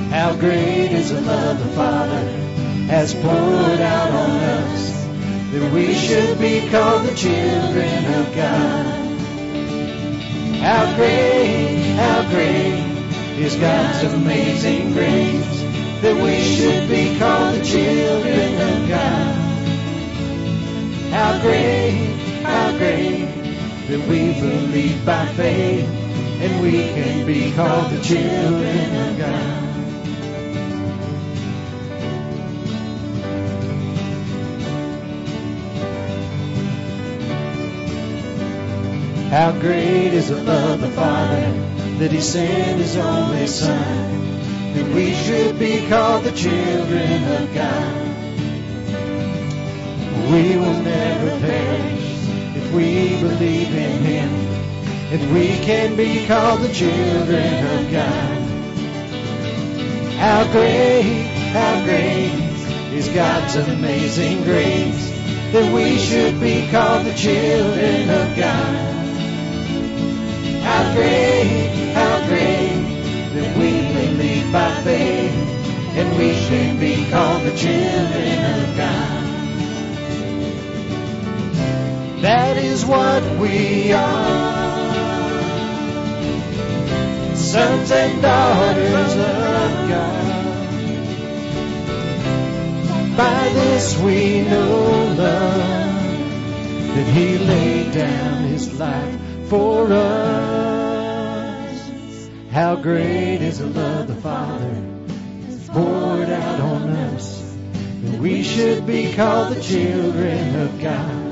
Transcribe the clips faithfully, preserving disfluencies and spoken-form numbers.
How great is the love the Father has poured out on us, that we should be called the children of God. How great, how great is God's amazing grace, that we should be called the children of God. How great, how great, that we believe by faith, and we can be called the children of God. How great is the love of the Father, that He sent His only Son, that we should be called the children of God. We will never perish if we believe in Him, and we can be called the children of God. How great, how great is God's amazing grace, that we should be called the children of God. How great, how great, that we believe by faith, and we should be called the children of God. That is what we are, sons and daughters of God. By this we know love, that He laid down His life for us. How great is the love the Father has poured out on us, that we should be called the children of God.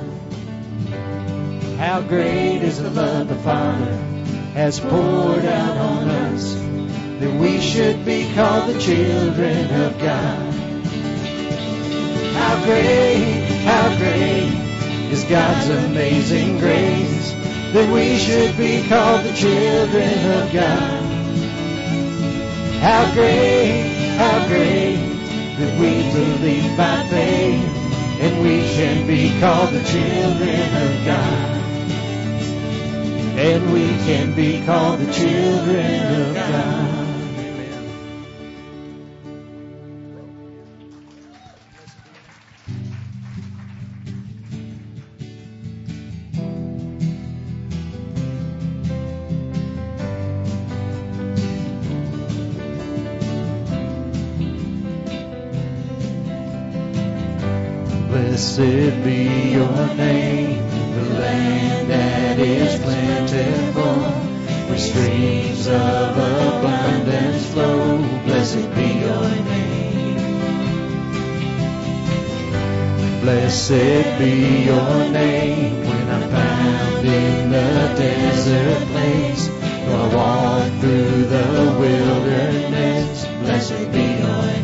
How great is the love the Father has poured out on us, that we should be called the children of God. How great, how great is God's amazing grace, that we should be called the children of God. How great, how great, that we believe by faith, and we can be called the children of God. And we can be called the children of God. Blessed be your name, the land that is plentiful, where streams of abundance flow. Blessed be your name. Blessed be your name, when I'm found in the desert place, though I walk through the wilderness. Blessed be your name.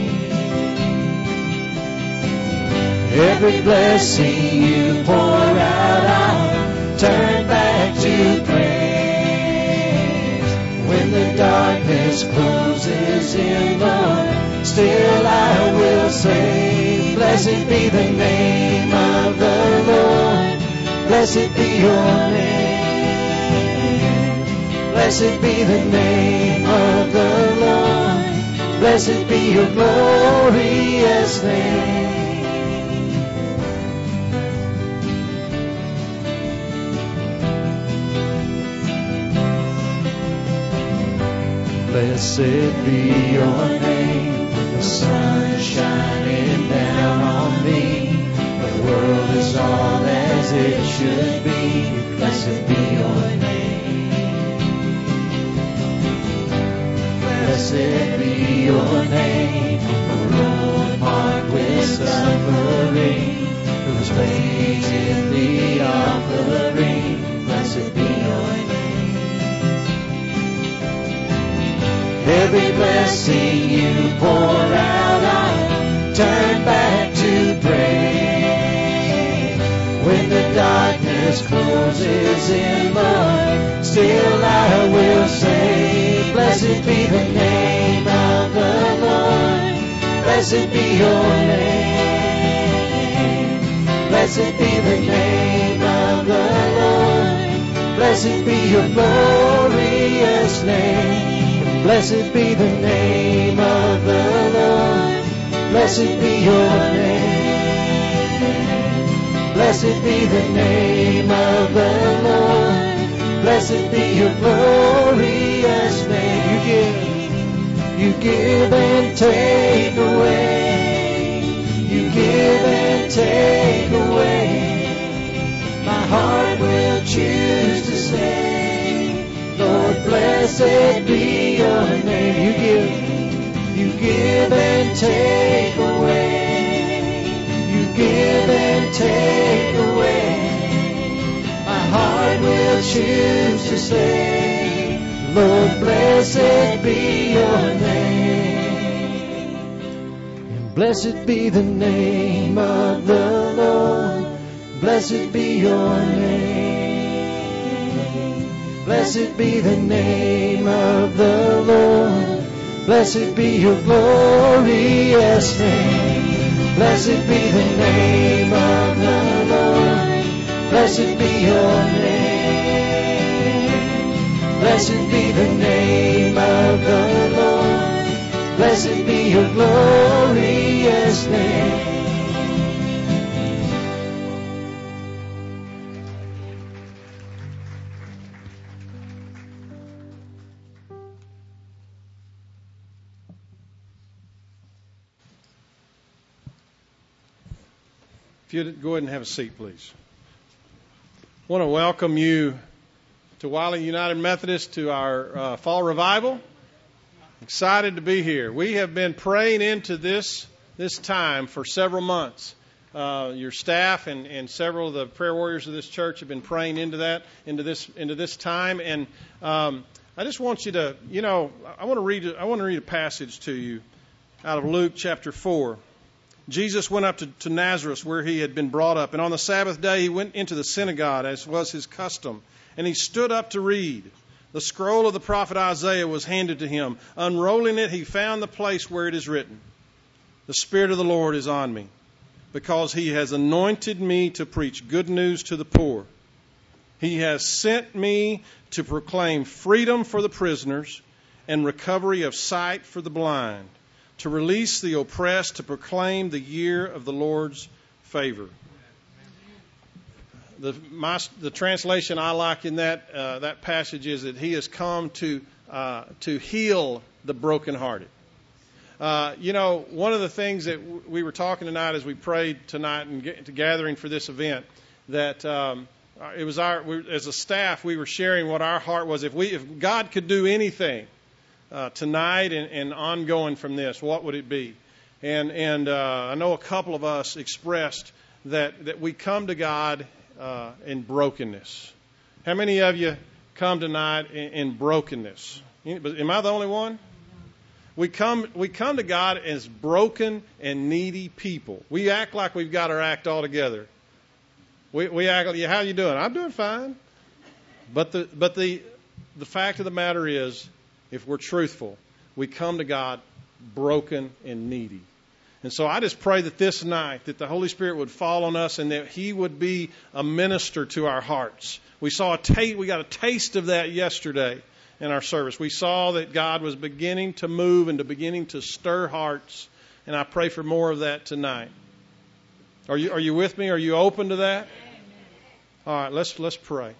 Every blessing you pour out, I'll turn back to praise. When the darkness closes in, Lord, still I will say, blessed be the name of the Lord. Blessed be your name. Blessed be the name of the Lord. Blessed be your glorious name. Blessed be your name, when the sun is shining down on me, the world is all as it should be. Blessed be your name. Blessed be your name, the road marked with suffering, whose veins in the offering. Blessed be your name. Every blessing you pour out, I'll turn back to praise. When the darkness closes in, Lord, still I will say, blessed be the name of the Lord. Blessed be your name. Blessed be the name of the Lord. Blessed be your glorious name. Blessed be the name of the Lord. Blessed be your name. Blessed be the name of the Lord. Blessed be your glorious name. You give, you give and take away. You give and take away. My heart will choose to say, Lord, blessed be your name. You give, you give and take away. You give and take away. My heart will choose to say, Lord, blessed be your name. And blessed be the name of the Lord. Blessed be your name. Blessed be the name of the Lord. Blessed be your glorious name. Blessed be the name of the Lord. Blessed be your name. Blessed be the name of the Lord. Blessed be your glorious name. If you'd go ahead and have a seat, please. I want to welcome you to Wylie United Methodist to our uh, fall revival. Excited to be here. We have been praying into this this time for several months. Uh, your staff and, and several of the prayer warriors of this church have been praying into that, into this into this time. And um, I just want you to, you know, I want to read I want to read a passage to you out of Luke chapter four. Jesus went up to, to Nazareth where he had been brought up, and on the Sabbath day he went into the synagogue as was his custom, and he stood up to read. The scroll of the prophet Isaiah was handed to him. Unrolling it, he found the place where it is written, "The Spirit of the Lord is on me, because he has anointed me to preach good news to the poor. He has sent me to proclaim freedom for the prisoners and recovery of sight for the blind, to release the oppressed, to proclaim the year of the Lord's favor." The, my, the translation I like in that uh, that passage is that he has come to uh, to heal the brokenhearted. Uh, you know, one of the things that w- we were talking tonight as we prayed tonight and get, gathering for this event, that um, it was our we, as a staff we were sharing what our heart was. If we if God could do anything Uh, tonight and, and ongoing from this, what would it be? And and uh, I know a couple of us expressed that, that we come to God uh, in brokenness. How many of you come tonight in, in brokenness? Am I the only one? We come we come to God as broken and needy people. We act like we've got our act all together. We we act like, how you doing? I'm doing fine. But the but the the fact of the matter is, if we're truthful, we come to God broken and needy. And so I just pray that this night, that the Holy Spirit would fall on us and that He would be a minister to our hearts. We saw a taste, we got a taste of that yesterday in our service. We saw that God was beginning to move and to beginning to stir hearts. And I pray for more of that tonight. Are you, are you with me? Are you open to that? All right, let's, let's pray.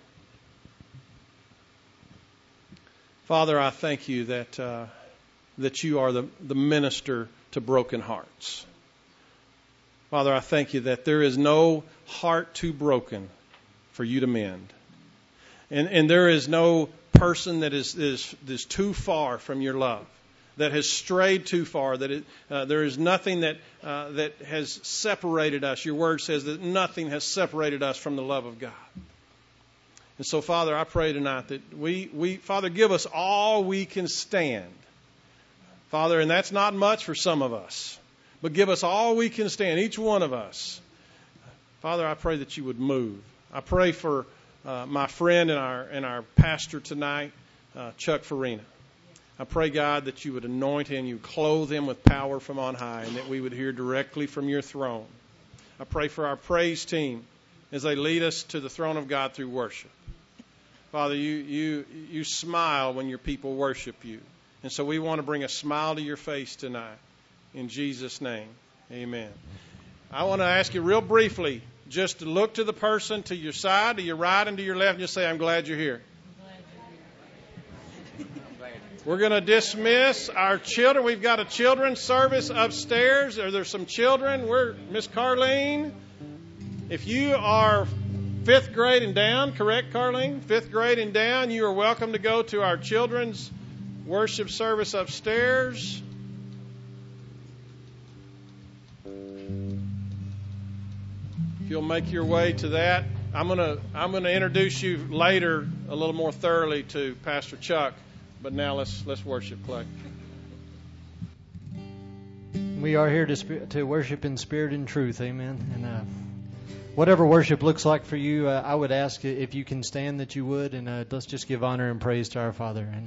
Father, I thank you that uh, that you are the, the minister to broken hearts. Father, I thank you that there is no heart too broken for you to mend. And and there is no person that is, is, is too far from your love, that has strayed too far, that it, uh, there is nothing that uh, that has separated us. Your word says that nothing has separated us from the love of God. And so, Father, I pray tonight that we, we, Father, give us all we can stand. Father, and that's not much for some of us, but give us all we can stand, each one of us. Father, I pray that you would move. I pray for uh, my friend and our and our pastor tonight, uh, Chuck Farina. I pray, God, that you would anoint him, you clothe him with power from on high, and that we would hear directly from your throne. I pray for our praise team as they lead us to the throne of God through worship. Father, you, you, you smile when your people worship you. And so we want to bring a smile to your face tonight. In Jesus' name, amen. I want to ask you real briefly just to look to the person to your side, to your right, and to your left, and just say, I'm glad you're here. We're going to dismiss our children. We've got a children's service upstairs. Are there some children? We're Miss Carlene. If you are fifth grade and down, correct, Carlene? Fifth grade and down, you are welcome to go to our children's worship service upstairs. If you'll make your way to that, I'm going to I'm going to introduce you later a little more thoroughly to Pastor Chuck. But now let's let's worship, Clay. We are here to sp- to worship in spirit and truth, amen. And uh, whatever worship looks like for you, uh, I would ask if you can stand that you would, and uh, let's just give honor and praise to our Father. And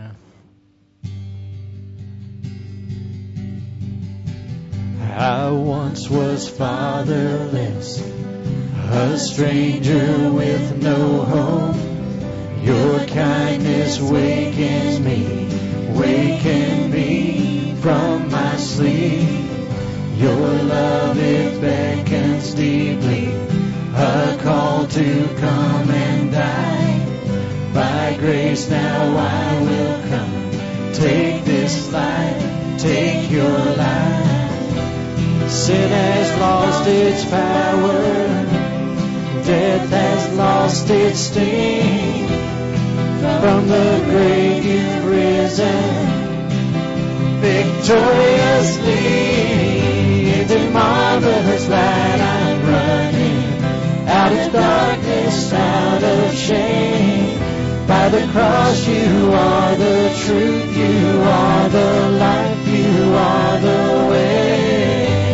uh, I once was fatherless, a stranger with no home. Your kindness wakens me, waken me from my sleep. Your love, it beckons deeply, a call to come and die. By grace now I will come, take this life, take your life. Sin has lost its power, death has lost its sting. From the grave you've risen, victoriously. Into marvelous light I'm running, out of darkness, out of shame. By the cross you are the truth, you are the life, you are the way.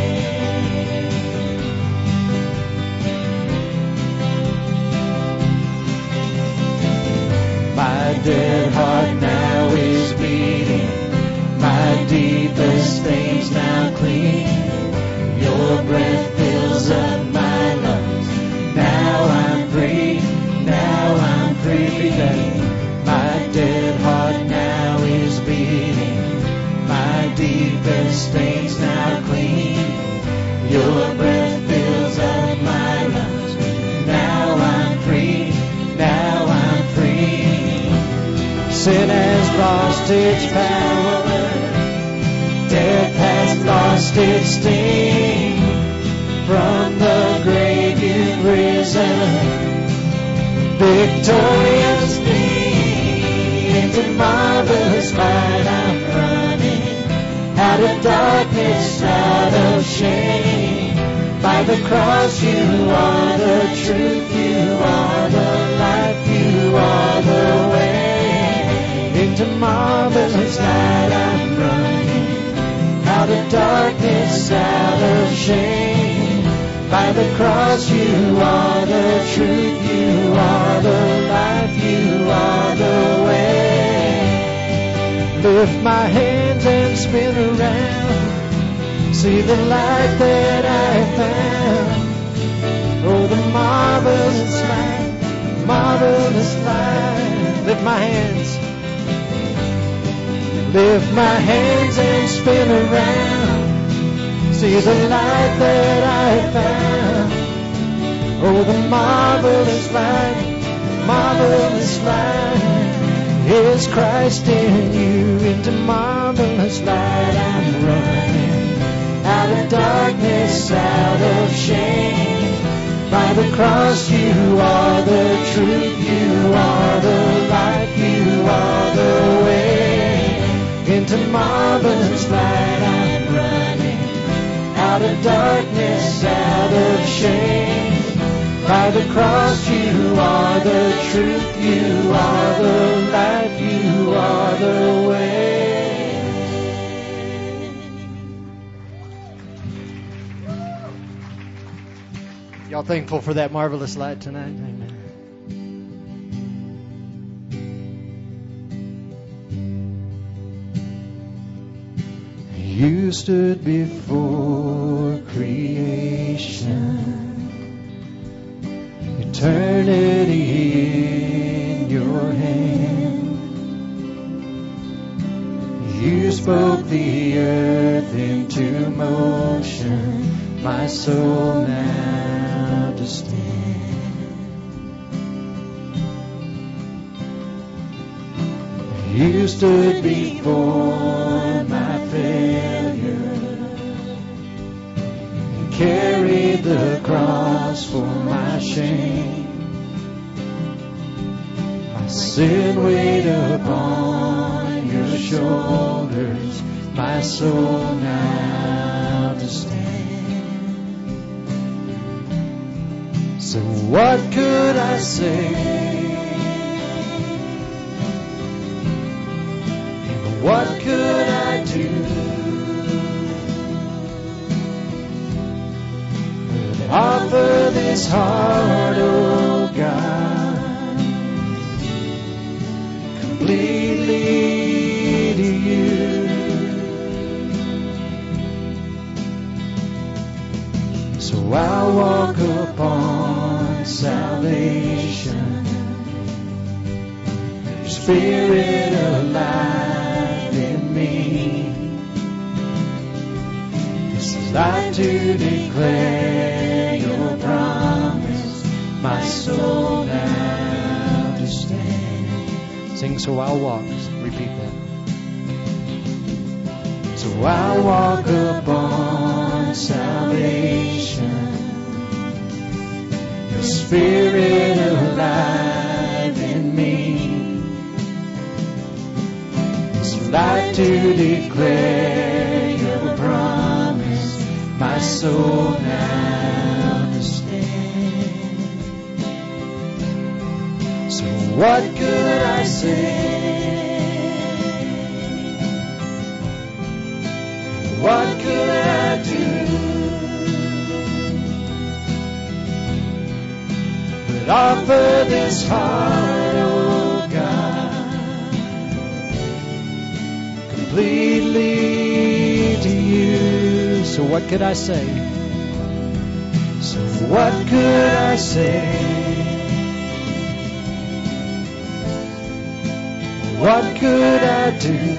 My dead heart now is beating, my deepest veins now clean. Your breath fills up my lungs, now I'm free, now I'm free. My dead heart now is beating, my deepest veins now clean. Your breath fills up my lungs, now I'm free, now I'm free. Sin has lost its power, death has lost its sting. From the grave you've risen, victoriously. Into marvelous light I'm running, out of darkness, out of shame. By the cross you are the truth, you are the life, you are the way. Into marvelous light I'm running, out of darkness, out of shame. By the cross you are the truth, you are the life, you are the way. Lift my hands and spin around, see the light that I found. Oh, the marvelous light, marvelous light. Lift my hands. Lift my hands and spin around, see the light that I found. Oh, the marvelous light, marvelous light is Christ in you. Into marvelous light I'm running, out of darkness, out of shame. By the cross you are the truth, you are the life, you are the way. Into marvelous light I'm running, out of darkness, out of shame. By the cross you are the truth, you are the life, you are the way. Y'all thankful for that marvelous light tonight? Amen. You stood before creation, eternity in your hand. You spoke the earth into motion, my soul now to stand. You stood before my failure and carried the cross for my shame. My sin weighed upon your shoulders, my soul now to stand. So what could I say? And what could I do? But offer this heart, oh God, completely to you. So I'll walk upon salvation, your Spirit alive in me. This is life to declare your promise, my soul now to stand. Sing, so I'll walk. Repeat that. So I'll walk upon salvation, your Spirit alive in me. It's life to declare your promise, my soul now to stand. So what could I say? What could I do? But offer this heart, oh God, completely to you. So what could I say? So what could I say? What could I do?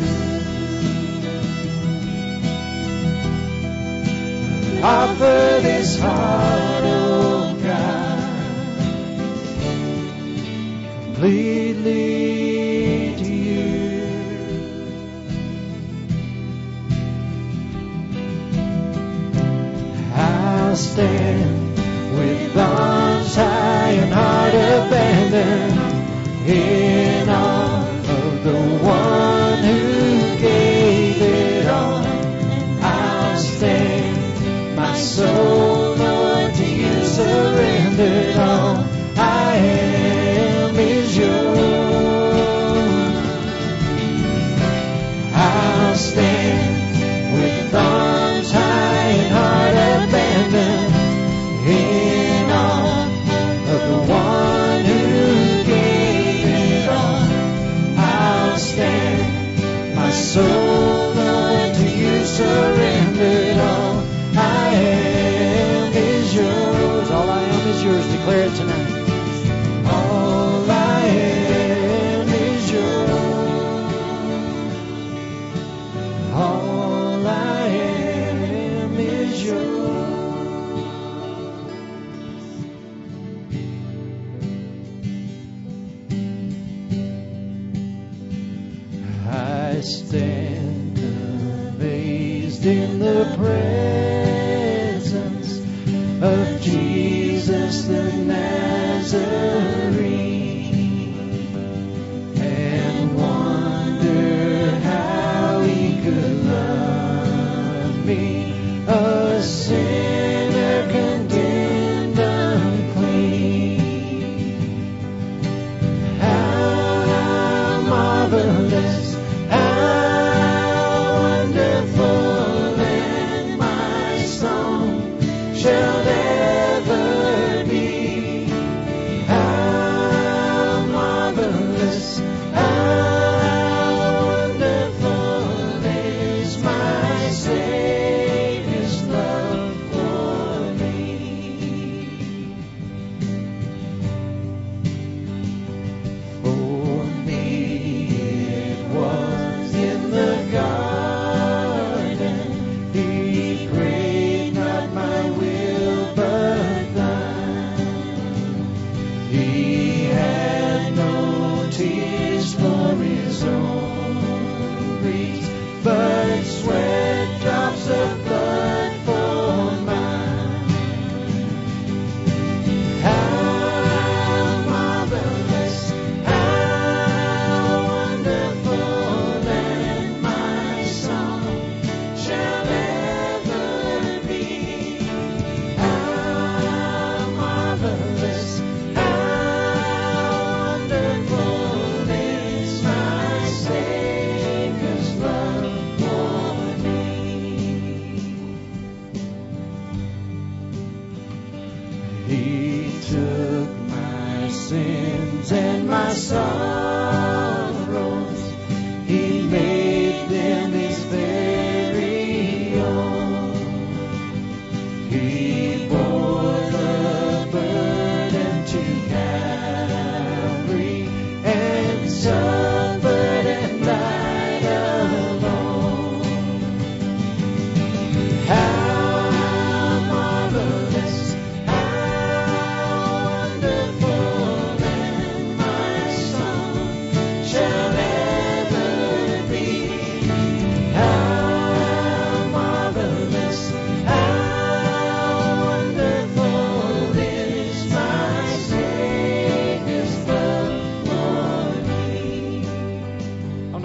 Offer this heart, oh God, completely to you. I'll stand with arms high and heart abandoned in awe of the one who gave it all. I'll stand, my soul, Lord, to you surrendered. All I am is yours. I'll stand with arms high and heart abandoned in awe of the one who gave it all. I'll stand, my soul, Lord, to you surrendered. All I am is yours. All I am is yours. Declare it tonight. All I am is yours. All I am is yours. I stand amazed in the presence of Jesus the Nazarene, and wonder how he could love me, a sinner condemned unclean. How marvelous, how wonderful, and my song shall ever be. How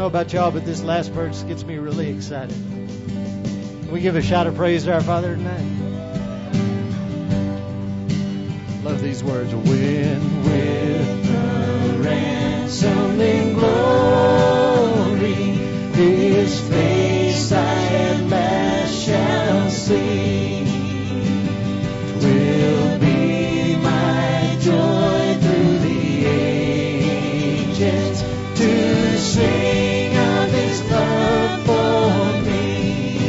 about y'all, but this last verse gets me really excited. Can we give a shout of praise to our Father tonight? Love these words. When with the ransom in glory, His face I at last shall see, 'twill be my joy through the ages to sing of His love for me.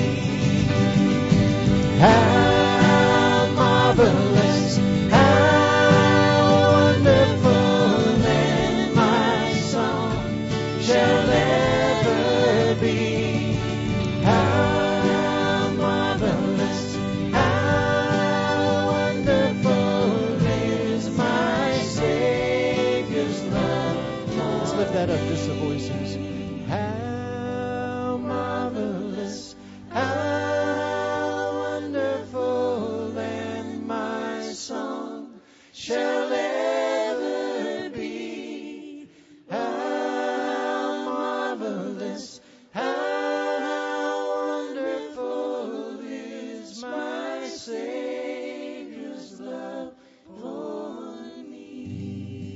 How marvelous, how wonderful, and my song shall ever be. How marvelous, how wonderful is my Savior's love. Let's lift that up, just the voices. How marvelous, how wonderful, and my song shall ever be. How marvelous, how wonderful is my Savior's love for me.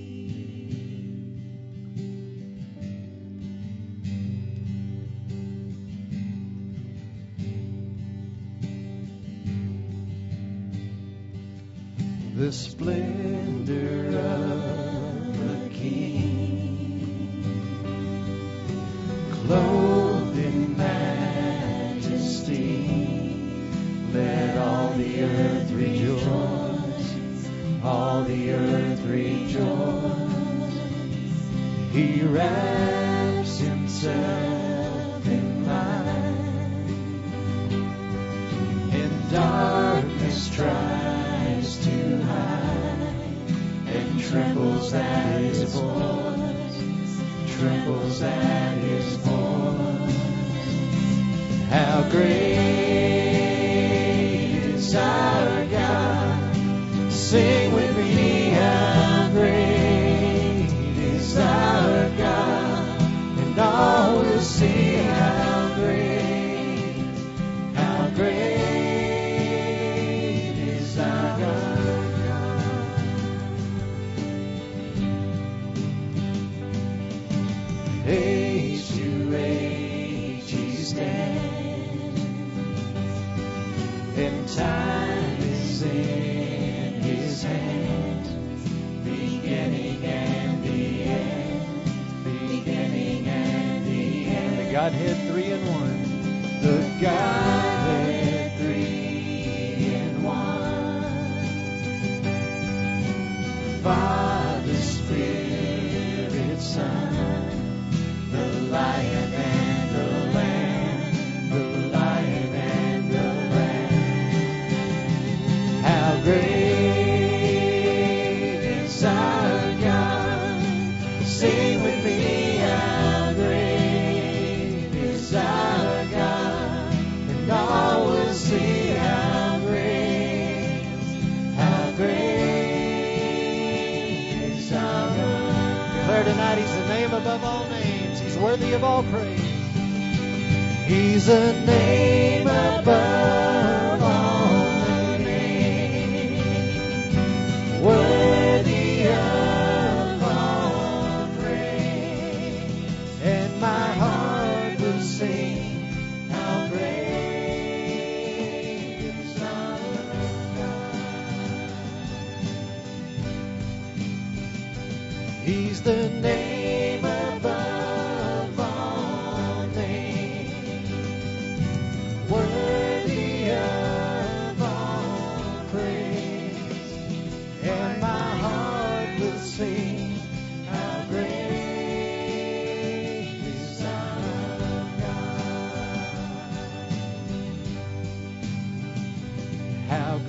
The splendor of the King, clothed in majesty, let all the earth rejoice, all the earth rejoice. He wraps Himself in light, and darkness tries to hide, and trembles at His voice, trembles at His voice. How great is our God! Sing with me, how great is our God! And all will see how great, how great is our God. Age to age He stands, and time is in His hands, beginning and the end, beginning and the end. The Godhead three in one. The Godhead three in one. Father, Spirit, Son, the Lion and the Lamb, the Lion and the Lamb. How great is our God! Sing with me, how great is our God! And all will see how great, how great is our God. Declare tonight He's the name above all names. He's worthy of all praise. He's a name above all names, worthy of all praise. And my heart will sing, how great is our God. He's the name above all names, worthy of all praise. And my heart will sing, how great is our God. How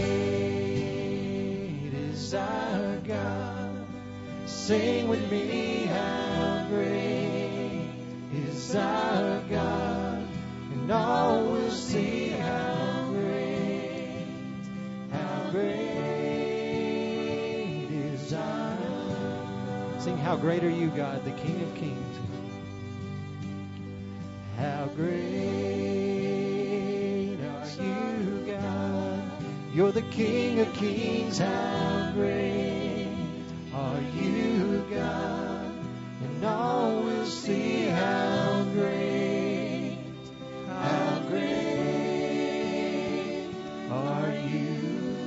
great is our God! Sing with me, how great is our God! And all will see how great, how great is our God. Sing, how great are you, God, the King of Kings. great are you, God. You're the King of kings. How great are you, God. And all will see how great, how great are you,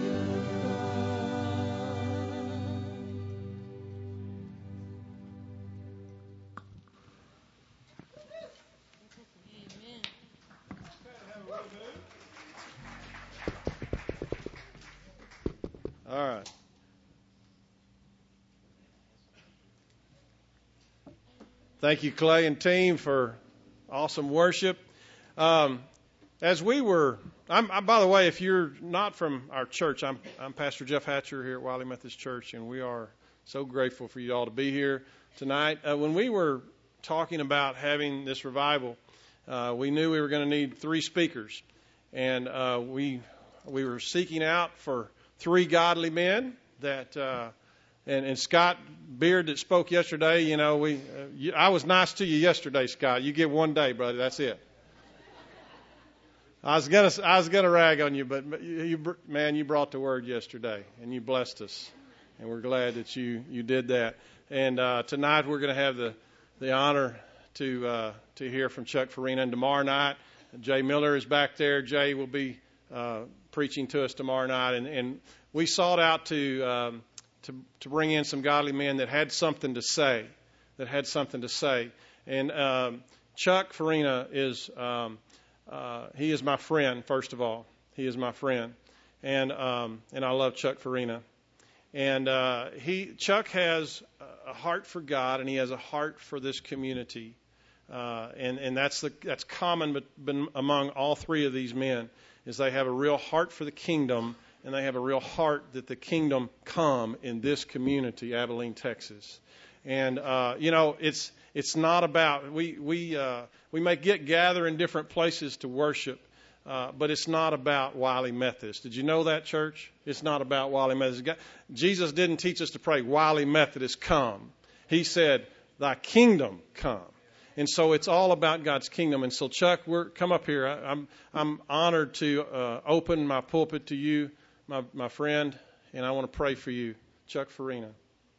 All right. Thank you, Clay and team, for awesome worship. Um, as we were, I'm, I, by the way, if you're not from our church, I'm, I'm Pastor Jeff Hatcher here at Wiley Methodist Church, and we are so grateful for you all to be here tonight. Uh, when we were talking about having this revival, uh, we knew we were going to need three speakers, and uh, we we were seeking out for three godly men that, uh, and, and Scott Beard that spoke yesterday, you know, we, uh, you, I was nice to you yesterday, Scott. You get one day, brother. That's it. I was gonna, I was gonna rag on you, but you, you, man, you brought the word yesterday, and you blessed us, and we're glad that you, you did that. And uh, tonight we're going to have the, the honor to uh, to hear from Chuck Farina, and tomorrow night Jay Miller is back there. Jay will be uh, preaching to us tomorrow night, and, and we sought out to, um, to to bring in some godly men that had something to say, that had something to say. And um, Chuck Farina is um, uh, he is my friend. First of all, he is my friend, and um, and I love Chuck Farina. And uh, he Chuck has a heart for God, and he has a heart for this community, uh, and and that's the that's common but, but among all three of these men. Is they have a real heart for the kingdom, and they have a real heart that the kingdom come in this community, Abilene, Texas. And uh, you know, it's it's not about we we uh, we may get gather in different places to worship, uh, but it's not about Wiley Methodist. Did you know that, church? It's not about Wiley Methodist. Jesus didn't teach us to pray, Wiley Methodist come. He said, Thy kingdom come. And so it's all about God's kingdom. And so, Chuck, we're, come up here. I, I'm I'm honored to uh, open my pulpit to you, my, my friend, and I want to pray for you, Chuck Farina.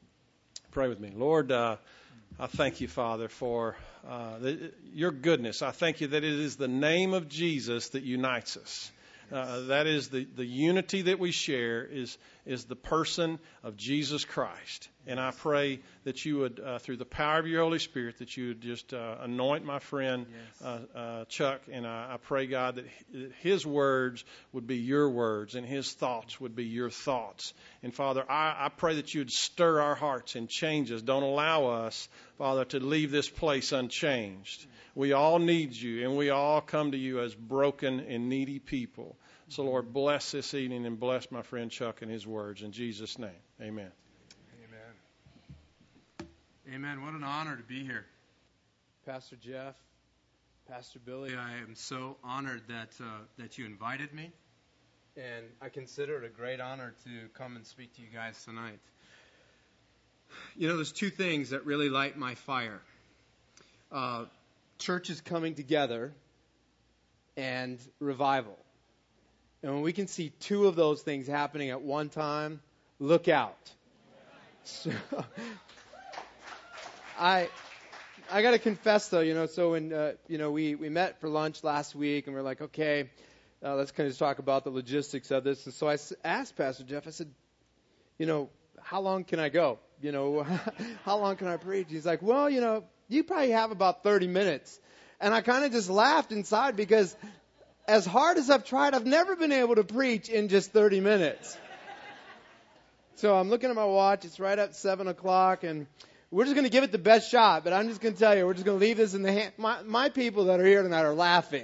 Pray with me. Lord, uh, I thank you, Father, for uh, the, your goodness. I thank you that it is the name of Jesus that unites us. Uh, that is the, the unity that we share is is the person of Jesus Christ. And I pray that you would, uh, through the power of your Holy Spirit, that you would just uh, anoint my friend yes. uh, uh, Chuck. And I, I pray, God, that his words would be your words and his thoughts would be your thoughts. And, Father, I, I pray that you would stir our hearts and change us. Don't allow us, Father, to leave this place unchanged. We all need you, and we all come to you as broken and needy people. So, Lord, bless this evening and bless my friend Chuck and his words. In Jesus' name, amen. Amen. Amen. What an honor to be here. Pastor Jeff, Pastor Billy, I am so honored that uh, that you invited me. And I consider it a great honor to come and speak to you guys tonight. You know, there's two things that really light my fire. Uh, churches coming together and revival. And when we can see two of those things happening at one time, look out. So, I I got to confess, though, you know, so when, uh, you know, we, we met for lunch last week, and we're like, okay, uh, let's kind of talk about the logistics of this. And so I asked Pastor Jeff, I said, you know, how long can I go? You know, how long can I preach? He's like, well, you know, you probably have about thirty minutes. And I kind of just laughed inside because as hard as I've tried, I've never been able to preach in just thirty minutes. So I'm looking at my watch. It's right at seven o'clock, and we're just going to give it the best shot. But I'm just going to tell you, we're just going to leave this in the hand. My, my people that are here tonight are laughing.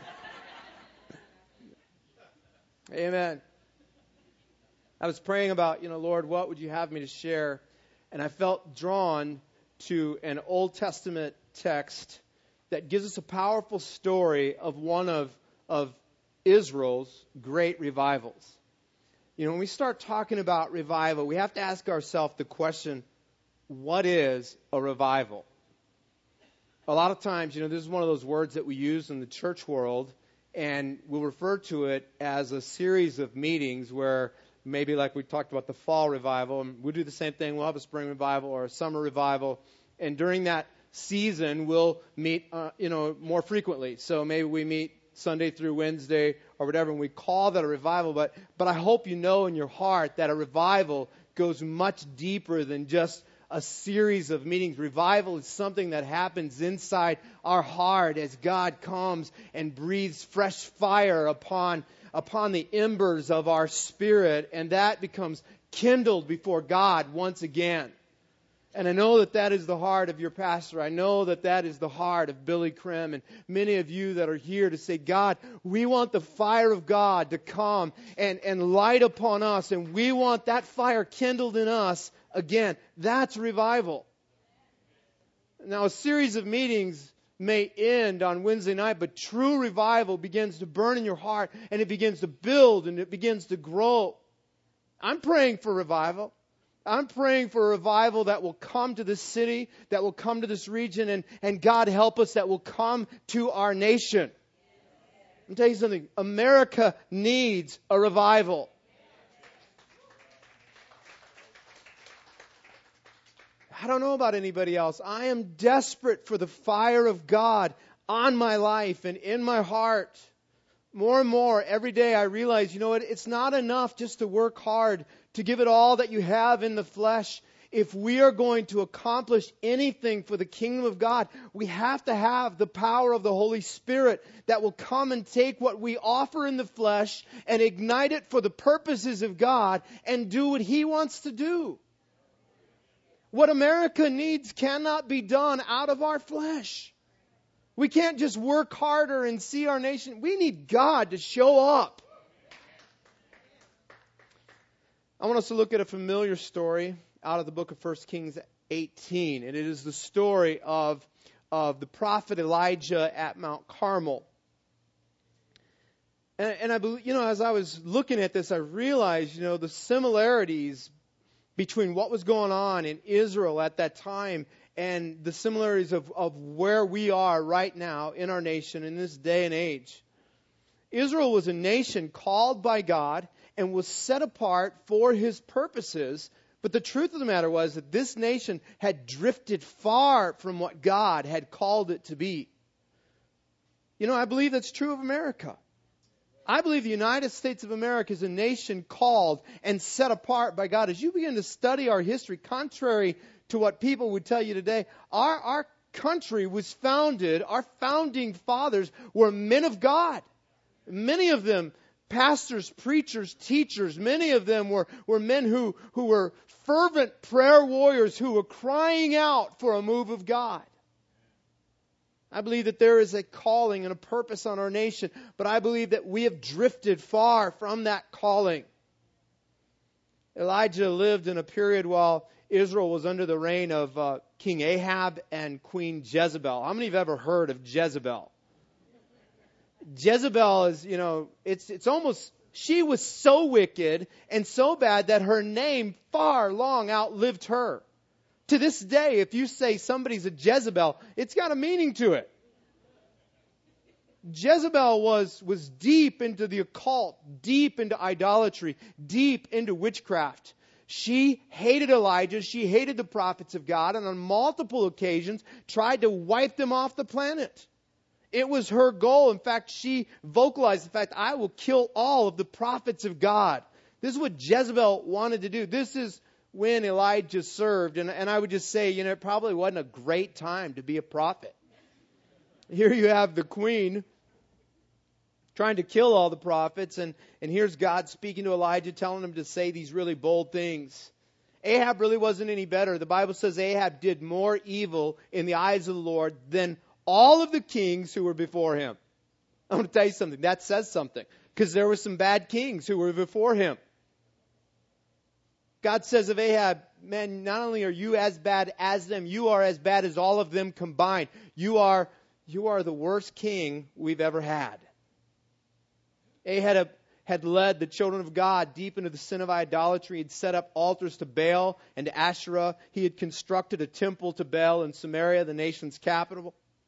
Amen. I was praying about, you know, Lord, what would you have me to share? And I felt drawn to an Old Testament text that gives us a powerful story of one of of Israel's great revivals. You know, when we start talking about revival, we have to ask ourselves the question, what is a revival? a lot of times, you know, this is one of those words that we use in the church world, and we'll refer to it as a series of meetings where maybe like we talked about the fall revival, and we'll do the same thing. We'll have a spring revival or a summer revival, and during that season, we'll meet, uh, you know, more frequently. So maybe we meet Sunday through Wednesday or whatever, and we call that a revival. But but I hope you know in your heart that a revival goes much deeper than just a series of meetings. Revival is something that happens inside our heart as God comes and breathes fresh fire upon upon the embers of our spirit, and that becomes kindled before God once again. And I know that that is the heart of your pastor. I know that that is the heart of Billy Krim and many of you that are here to say, God, we want the fire of God to come and, and light upon us, and we want that fire kindled in us again. That's revival. Now, a series of meetings may end on Wednesday night, but true revival begins to burn in your heart, and it begins to build, and it begins to grow. I'm praying for revival. I'm praying for a revival that will come to this city, that will come to this region, and, and God help us, that will come to our nation. I'll tell you something. America needs a revival. I don't know about anybody else. I am desperate for the fire of God on my life and in my heart. More and more, every day I realize, you know what, it's not enough just to work hard, to give it all that you have in the flesh. If we are going to accomplish anything for the kingdom of God, we have to have the power of the Holy Spirit that will come and take what we offer in the flesh and ignite it for the purposes of God and do what He wants to do. What America needs cannot be done out of our flesh. We can't just work harder and see our nation. We need God to show up. I want us to look at a familiar story out of the book of First Kings eighteen. And it is the story of, of the prophet Elijah at Mount Carmel. And, and I believe, you know, as I was looking at this, I realized, you know, the similarities between what was going on in Israel at that time and the similarities of, of where we are right now in our nation in this day and age. Israel was a nation called by God and was set apart for His purposes. But the truth of the matter was that this nation had drifted far from what God had called it to be. You know, I believe that's true of America. I believe the United States of America is a nation called and set apart by God. As you begin to study our history, contrary to what people would tell you today, our, our country was founded, our founding fathers were men of God. Many of them pastors, preachers, teachers. Many of them were, were men who, who were fervent prayer warriors who were crying out for a move of God. I believe that there is a calling and a purpose on our nation, but I believe that we have drifted far from that calling. Elijah lived in a period while Israel was under the reign of uh, King Ahab and Queen Jezebel. How many have ever heard of Jezebel? Jezebel is, you know, it's it's almost, she was so wicked and so bad that her name far long outlived her. To this day, if you say somebody's a Jezebel, it's got a meaning to it. Jezebel was, was deep into the occult, deep into idolatry, deep into witchcraft. She hated Elijah, she hated the prophets of God, and on multiple occasions tried to wipe them off the planet. It was her goal. In fact, she vocalized the fact, I will kill all of the prophets of God. This is what Jezebel wanted to do. This is when Elijah served. And, and I would just say, you know, it probably wasn't a great time to be a prophet. Here you have the queen trying to kill all the prophets. And, and here's God speaking to Elijah, telling him to say these really bold things. Ahab really wasn't any better. The Bible says Ahab did more evil in the eyes of the Lord than all of the kings who were before him. I want to tell you something. That says something. Because there were some bad kings who were before him. God says of Ahab, man, not only are you as bad as them, you are as bad as all of them combined. You are, you are the worst king we've ever had. Ahab had led the children of God deep into the sin of idolatry. He had set up altars to Baal and to Asherah. He had constructed a temple to Baal in Samaria, the nation's capital.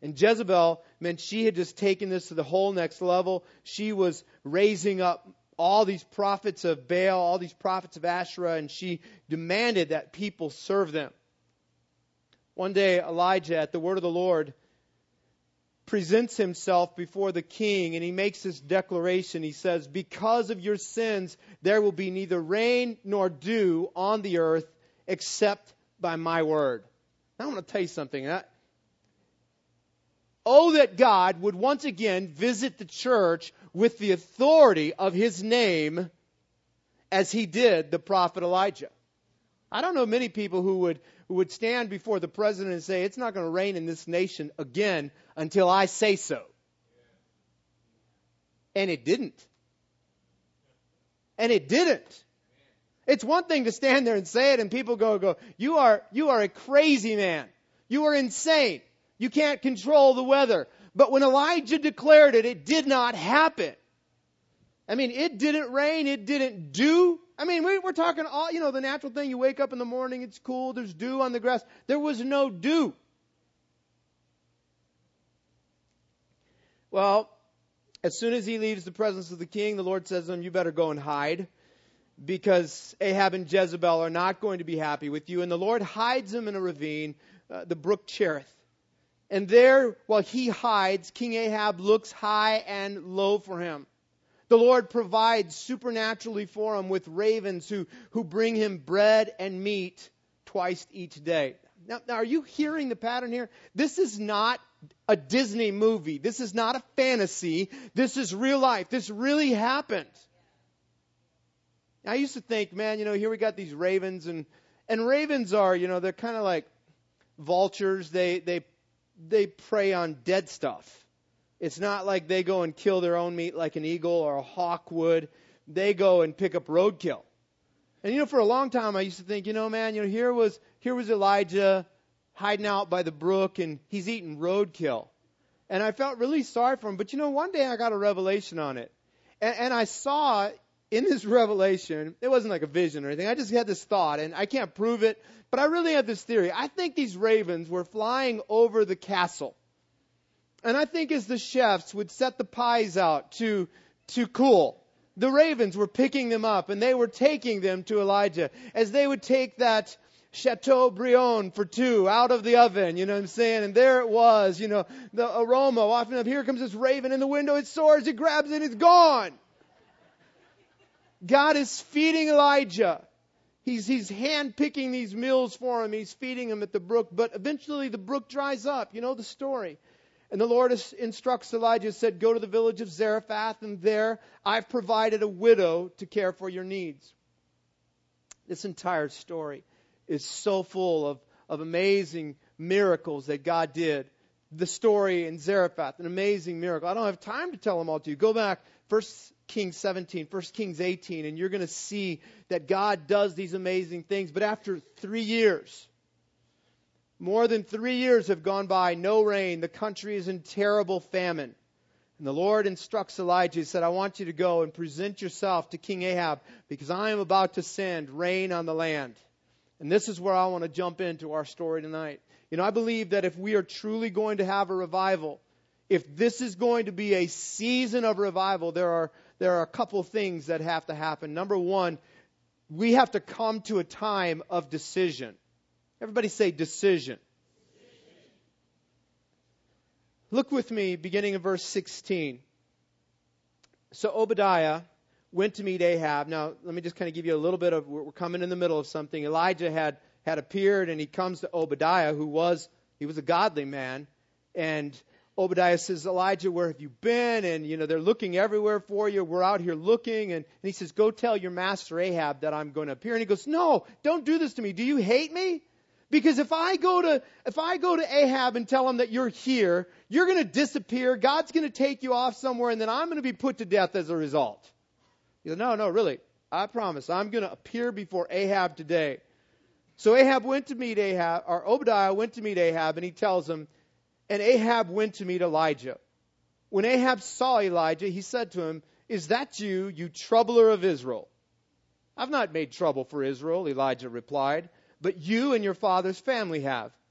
And Jezebel meant she had just taken this to the whole next level. She was raising up all these prophets of Baal, all these prophets of Asherah, and she demanded that people serve them. One day, Elijah, at the word of the Lord, presents himself before the king, and he makes this declaration. He says, because of your sins, there will be neither rain nor dew on the earth except by my word. Now, I want to tell you something. Oh, that God would once again visit the church with the authority of His name as He did the prophet Elijah. I don't know many people who would who would stand before the president and say, it's not going to rain in this nation again until I say so. And it didn't. And it didn't. It's one thing to stand there and say it and people go, go, you are, you are a crazy man. You are insane. You can't control the weather. But when Elijah declared it, it did not happen. I mean, it didn't rain. It didn't dew. I mean, we, we're talking all, you know, the natural thing. You wake up in the morning, it's cool, there's dew on the grass. There was no dew. Well, as soon as he leaves the presence of the king, the Lord says to him, you better go and hide, because Ahab and Jezebel are not going to be happy with you. And the Lord hides him in a ravine, uh, the brook Cherith. And there, while he hides, King Ahab looks high and low for him. The Lord provides supernaturally for him with ravens who, who bring him bread and meat twice each day. Now, now, are you hearing the pattern here? This is not a Disney movie. This is not a fantasy. This is real life. This really happened. I used to think, man, you know, here we got these ravens, and and ravens are, you know, they're kind of like vultures. They they they prey on dead stuff. It's not like they go and kill their own meat like an eagle or a hawk would. They go and pick up roadkill. And you know, for a long time I used to think, you know, man, you know, here was here was Elijah hiding out by the brook, and he's eating roadkill. And I felt really sorry for him. But you know, one day I got a revelation on it. And, and I saw in this revelation, it wasn't like a vision or anything. I just had this thought, and I can't prove it, but I really had this theory. I think these ravens were flying over the castle. And I think as the chefs would set the pies out to, to cool, the ravens were picking them up, and they were taking them to Elijah. As they would take that Chateaubriand for two out of the oven, you know what I'm saying? And there it was, you know, the aroma wafting up. Here comes this raven in the window. It soars, it grabs it, it's gone. God is feeding Elijah. He's, he's hand-picking these meals for him. He's feeding him at the brook. But eventually the brook dries up. You know the story. And the Lord instructs Elijah, said, go to the village of Zarephath, and there I've provided a widow to care for your needs. This entire story is so full of, of amazing miracles that God did. The story in Zarephath, an amazing miracle. I don't have time to tell them all to you. Go back, First Kings seventeen, First Kings eighteen, and you're going to see that God does these amazing things. But after three years, more than three years have gone by, no rain. The country is in terrible famine. And the Lord instructs Elijah. He said, I want you to go and present yourself to King Ahab, because I am about to send rain on the land. And this is where I want to jump into our story tonight. You know, I believe that if we are truly going to have a revival, if this is going to be a season of revival, there are there are a couple things that have to happen. Number one, we have to come to a time of decision. Everybody say decision. Look with me, beginning in verse sixteen. So Obadiah went to meet Ahab. Now, let me just kind of give you a little bit of, we're coming in the middle of something. Elijah had, had appeared, and he comes to Obadiah, who was, he was a godly man. And Obadiah says, Elijah, where have you been? And, you know, they're looking everywhere for you. We're out here looking. And, and he says, go tell your master Ahab that I'm going to appear. And he goes, no, don't do this to me. Do you hate me? Because if I go to if I go to Ahab and tell him that you're here, you're going to disappear. God's going to take you off somewhere, and then I'm going to be put to death as a result. He goes, no, no, really. I promise. I'm going to appear before Ahab today. So Ahab went to meet Ahab, or Obadiah went to meet Ahab, and he tells him, and Ahab went to meet Elijah. When Ahab saw Elijah, he said to him, is that you, you troubler of Israel? I've not made trouble for Israel, Elijah replied, but you and your father's family have.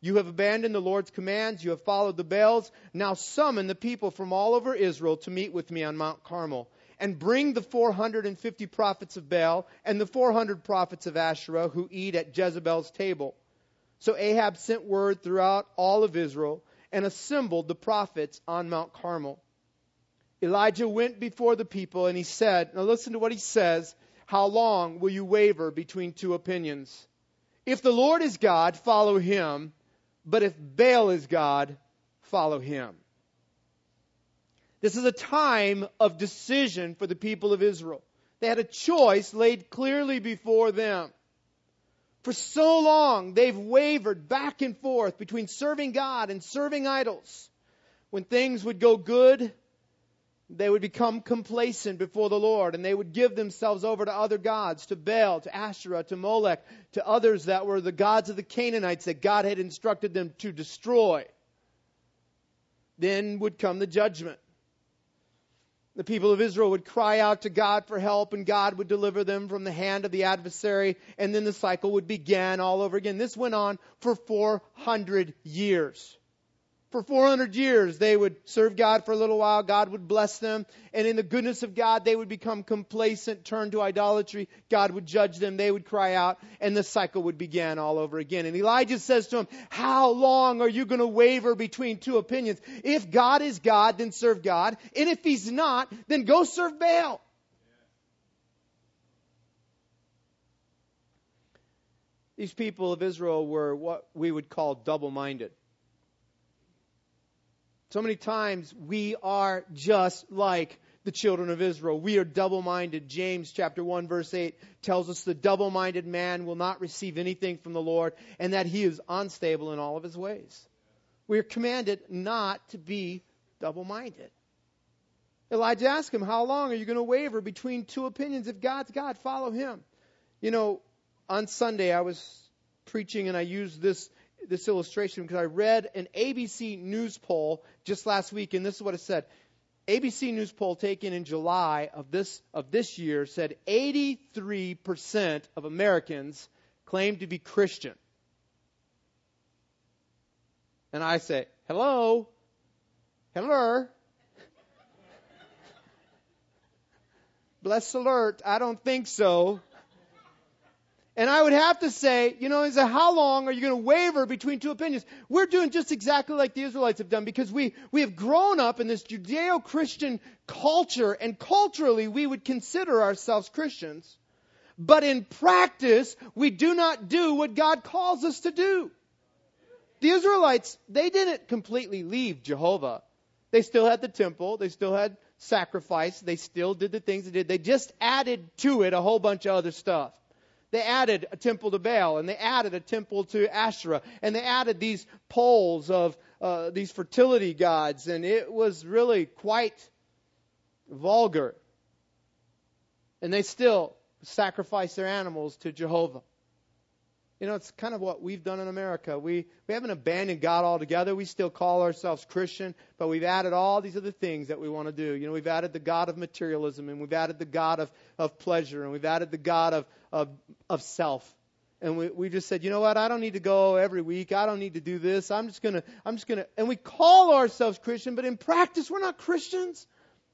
You have abandoned the Lord's commands. You have followed the Baals. Now summon the people from all over Israel to meet with me on Mount Carmel. And bring the four hundred fifty prophets of Baal and the four hundred prophets of Asherah who eat at Jezebel's table. So Ahab sent word throughout all of Israel and assembled the prophets on Mount Carmel. Elijah went before the people and he said, now listen to what he says, how long will you waver between two opinions? If the Lord is God, follow him. But if Baal is God, follow him. This is a time of decision for the people of Israel. They had a choice laid clearly before them. For so long, they've wavered back and forth between serving God and serving idols. When things would go good, they would become complacent before the Lord, and they would give themselves over to other gods, to Baal, to Asherah, to Molech, to others that were the gods of the Canaanites that God had instructed them to destroy. Then would come the judgment. The people of Israel would cry out to God for help, and God would deliver them from the hand of the adversary, and then the cycle would begin all over again. This went on for four hundred years. For four hundred years, they would serve God for a little while. God would bless them. And in the goodness of God, they would become complacent, turn to idolatry. God would judge them. They would cry out. And the cycle would begin all over again. And Elijah says to him, how long are you going to waver between two opinions? If God is God, then serve God. And if he's not, then go serve Baal. These people of Israel were what we would call double-minded. So many times we are just like the children of Israel. We are double-minded. James chapter one verse eight tells us the double-minded man will not receive anything from the Lord, and that he is unstable in all of his ways. We are commanded not to be double-minded. Elijah asked him, how long are you going to waver between two opinions? If God's God, follow him. You know, on Sunday I was preaching and I used this this illustration because I read an A B C News poll just last week, and this is what it said. A B C News poll taken in July of this of this year said eighty-three percent of Americans claim to be Christian. And I say, hello? Hello? Bless alert, I don't think so. And I would have to say, you know, is how long are you going to waver between two opinions? We're doing just exactly like the Israelites have done because we, we have grown up in this Judeo-Christian culture, and culturally we would consider ourselves Christians. But in practice, we do not do what God calls us to do. The Israelites, they didn't completely leave Jehovah. They still had the temple. They still had sacrifice. They still did the things they did. They just added to it a whole bunch of other stuff. They added a temple to Baal, and they added a temple to Asherah, and they added these poles of uh, these fertility gods, and it was really quite vulgar. And they still sacrifice their animals to Jehovah. You know, it's kind of what we've done in America. We, we haven't abandoned God altogether. We still call ourselves Christian, but we've added all these other things that we want to do. You know, we've added the God of materialism, and we've added the God of, of pleasure, and we've added the God of, of, of self. And we, we just said, you know what, I don't need to go every week. I don't need to do this. I'm just going to, I'm just going to, and we call ourselves Christian, but in practice, we're not Christians.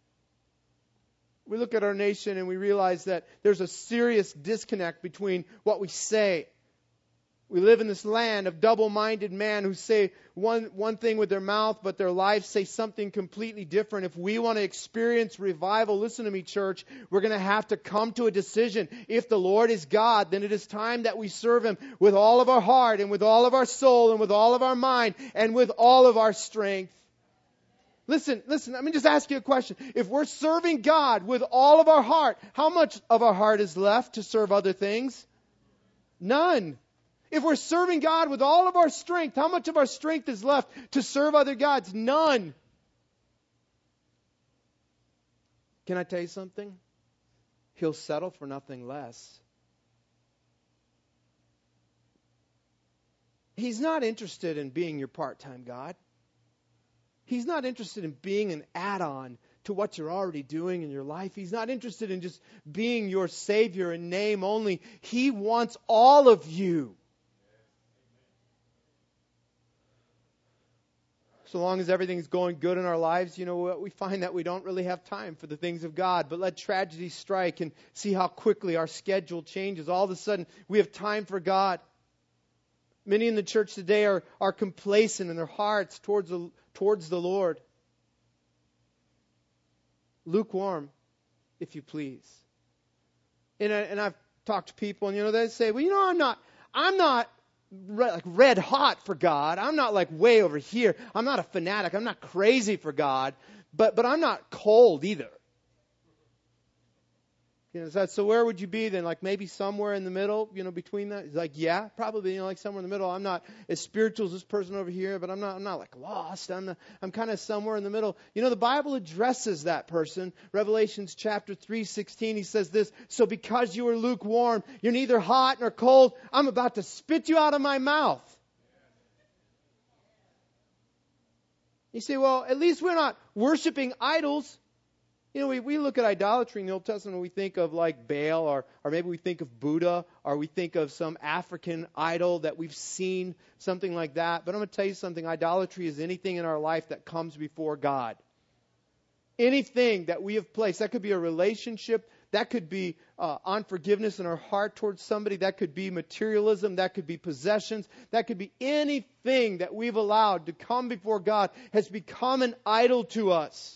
We look at our nation and we realize that there's a serious disconnect between what we say. We live in this land of double-minded men who say one, one thing with their mouth, but their lives say something completely different. If we want to experience revival, listen to me, church, we're going to have to come to a decision. If the Lord is God, then it is time that we serve Him with all of our heart and with all of our soul and with all of our mind and with all of our strength. Listen, listen, let me just ask you a question. If we're serving God with all of our heart, how much of our heart is left to serve other things? None. If we're serving God with all of our strength, how much of our strength is left to serve other gods? None. Can I tell you something? He'll settle for nothing less. He's not interested in being your part-time God. He's not interested in being an add-on to what you're already doing in your life. He's not interested in just being your Savior in name only. He wants all of you. So long as everything's going good in our lives, you know, we find that we don't really have time for the things of God. But let tragedy strike and see how quickly our schedule changes. All of a sudden, we have time for God. Many in the church today are, are complacent in their hearts towards the, towards the Lord. Lukewarm, if you please. And, I, and I've talked to people, and you know, they say, well, you know, I'm not, I'm not red, like red hot for God. I'm not like way over here. I'm not a fanatic. I'm not crazy for God, but but I'm not cold either. You know, so, so where would you be then? Like maybe somewhere in the middle, you know, between that? He's like, yeah, probably, you know, like somewhere in the middle. I'm not as spiritual as this person over here, but I'm not I'm not like lost. I'm not, I'm kind of somewhere in the middle. You know, the Bible addresses that person. Revelations chapter three sixteen, he says this, so because you are lukewarm, you're neither hot nor cold, I'm about to spit you out of my mouth. You say, well, at least we're not worshiping idols. You know, we, we look at idolatry in the Old Testament and we think of like Baal, or, or maybe we think of Buddha, or we think of some African idol that we've seen, something like that. But I'm going to tell you something. Idolatry is anything in our life that comes before God. Anything that we have placed. That could be a relationship. That could be uh, unforgiveness in our heart towards somebody. That could be materialism. That could be possessions. That could be anything that we've allowed to come before God has become an idol to us.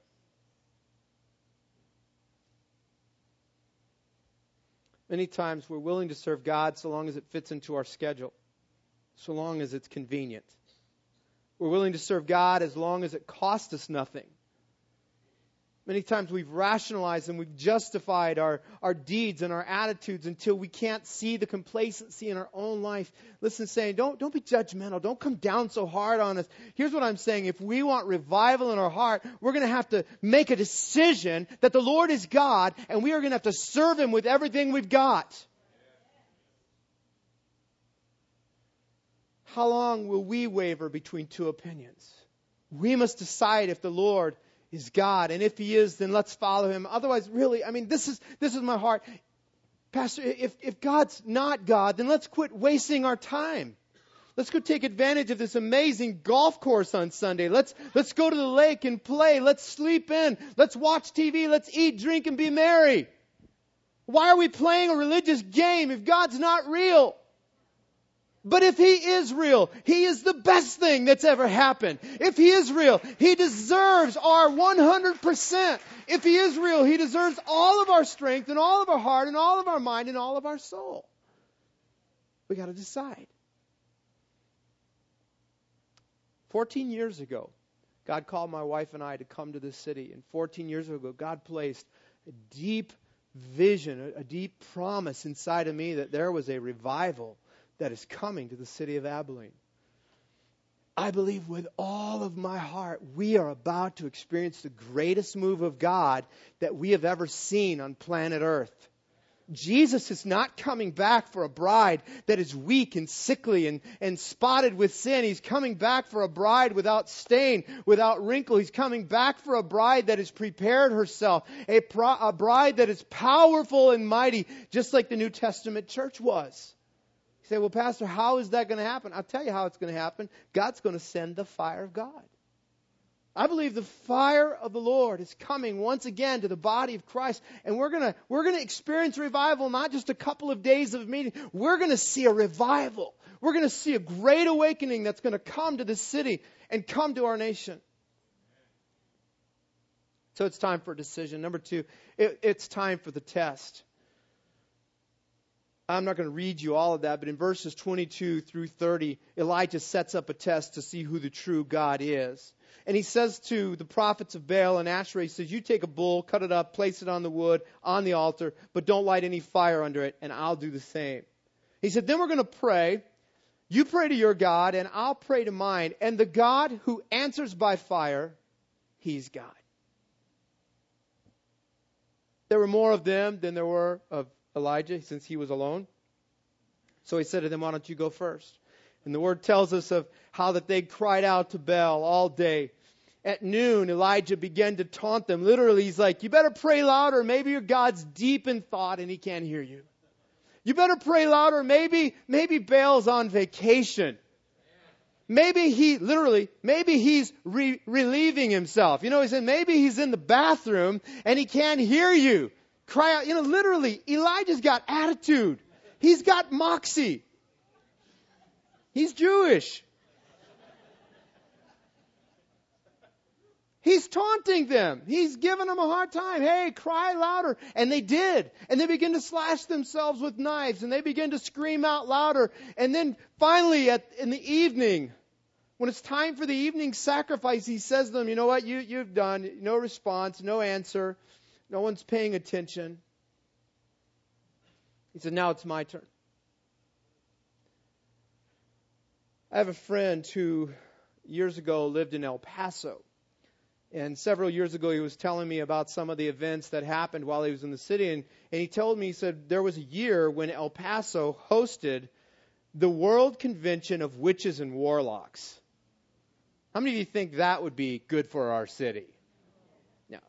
Many times we're willing to serve God so long as it fits into our schedule, so long as it's convenient. We're willing to serve God as long as it costs us nothing. Many times we've rationalized and we've justified our, our deeds and our attitudes until we can't see the complacency in our own life. Listen, saying, don't, don't be judgmental. Don't come down so hard on us. Here's what I'm saying. If we want revival in our heart, we're going to have to make a decision that the Lord is God, and we are going to have to serve Him with everything we've got. How long will we waver between two opinions? We must decide if the Lord is God. And if He is, then let's follow Him. Otherwise, really, I mean, this is this is my heart. Pastor, if, if God's not God, then let's quit wasting our time. Let's go take advantage of this amazing golf course on Sunday. Let's let's go to the lake and play. Let's sleep in. Let's watch T V. Let's eat, drink, and be merry. Why are we playing a religious game if God's not real? But if He is real, He is the best thing that's ever happened. If He is real, He deserves our one hundred percent. If He is real, He deserves all of our strength and all of our heart and all of our mind and all of our soul. We got to decide. fourteen years ago, God called my wife and I to come to this city. And fourteen years ago, God placed a deep vision, a deep promise inside of me that there was a revival that is coming to the city of Abilene. I believe with all of my heart we are about to experience the greatest move of God that we have ever seen on planet Earth. Jesus is not coming back for a bride that is weak and sickly and, and spotted with sin. He's coming back for a bride without stain, without wrinkle. He's coming back for a bride that has prepared herself, a, pro, a bride that is powerful and mighty, just like the New Testament church was. You say, well, Pastor, how is that going to happen? I'll tell you how it's going to happen. God's going to send the fire of God. I believe the fire of the Lord is coming once again to the body of Christ. And we're going to we're going to experience revival, not just a couple of days of meeting. We're going to see a revival. We're going to see a great awakening that's going to come to this city and come to our nation. So it's time for a decision. Number two, it, it's time for the test. I'm not going to read you all of that, but in verses twenty-two through thirty, Elijah sets up a test to see who the true God is. And he says to the prophets of Baal and Asherah, he says, you take a bull, cut it up, place it on the wood, on the altar, but don't light any fire under it, and I'll do the same. He said, then we're going to pray. You pray to your God, and I'll pray to mine. And the God who answers by fire, He's God. There were more of them than there were of Elijah, since he was alone. So he said to them, why don't you go first? And the word tells us of how that they cried out to Baal all day. At noon, Elijah began to taunt them. Literally, he's like, you better pray louder. Maybe your God's deep in thought and He can't hear you. You better pray louder. Maybe, maybe Baal's on vacation. Maybe he, literally, maybe he's re- relieving himself. You know, he said maybe he's in the bathroom and he can't hear you. Cry out. You know, literally, Elijah's got attitude. He's got moxie. He's Jewish. He's taunting them. He's giving them a hard time. Hey, cry louder. And they did. And they begin to slash themselves with knives. And they begin to scream out louder. And then finally, at, in the evening, when it's time for the evening sacrifice, he says to them, you know what, you, you've done. No response, no answer. No one's paying attention. He said, now it's my turn. I have a friend who years ago lived in El Paso. And several years ago, he was telling me about some of the events that happened while he was in the city. And, and he told me, he said, there was a year when El Paso hosted the World Convention of Witches and Warlocks. How many of you think that would be good for our city? No.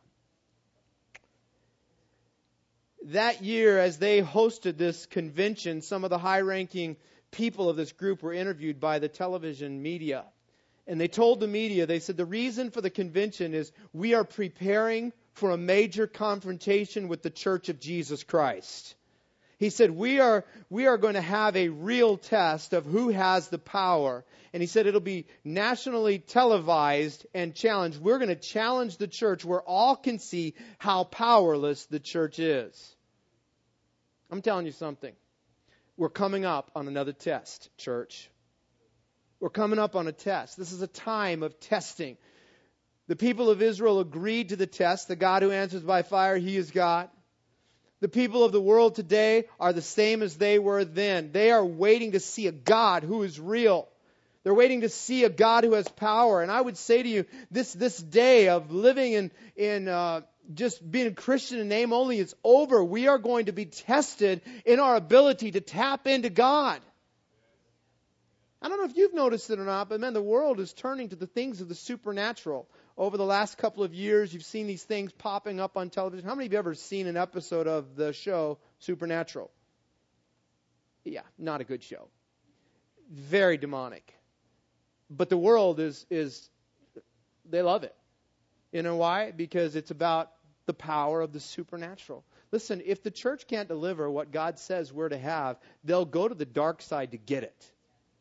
That year, as they hosted this convention, some of the high-ranking people of this group were interviewed by the television media. And they told the media, they said, the reason for the convention is we are preparing for a major confrontation with the Church of Jesus Christ. He said, we are, we are going to have a real test of who has the power. And he said it'll be nationally televised and challenged. We're going to challenge the church where all can see how powerless the church is. I'm telling you something. We're coming up on another test, church. We're coming up on a test. This is a time of testing. The people of Israel agreed to the test. The God who answers by fire, He is God. The people of the world today are the same as they were then. They are waiting to see a God who is real. They're waiting to see a God who has power. And I would say to you, this this day of living in, in uh, just being a Christian in name only is over. We are going to be tested in our ability to tap into God. I don't know if you've noticed it or not, but man, the world is turning to the things of the supernatural. Over the last couple of years, you've seen these things popping up on television. How many of you have ever seen an episode of the show Supernatural? Yeah, not a good show. Very demonic. But the world is, is they love it. You know why? Because it's about the power of the supernatural. Listen, if the church can't deliver what God says we're to have, they'll go to the dark side to get it.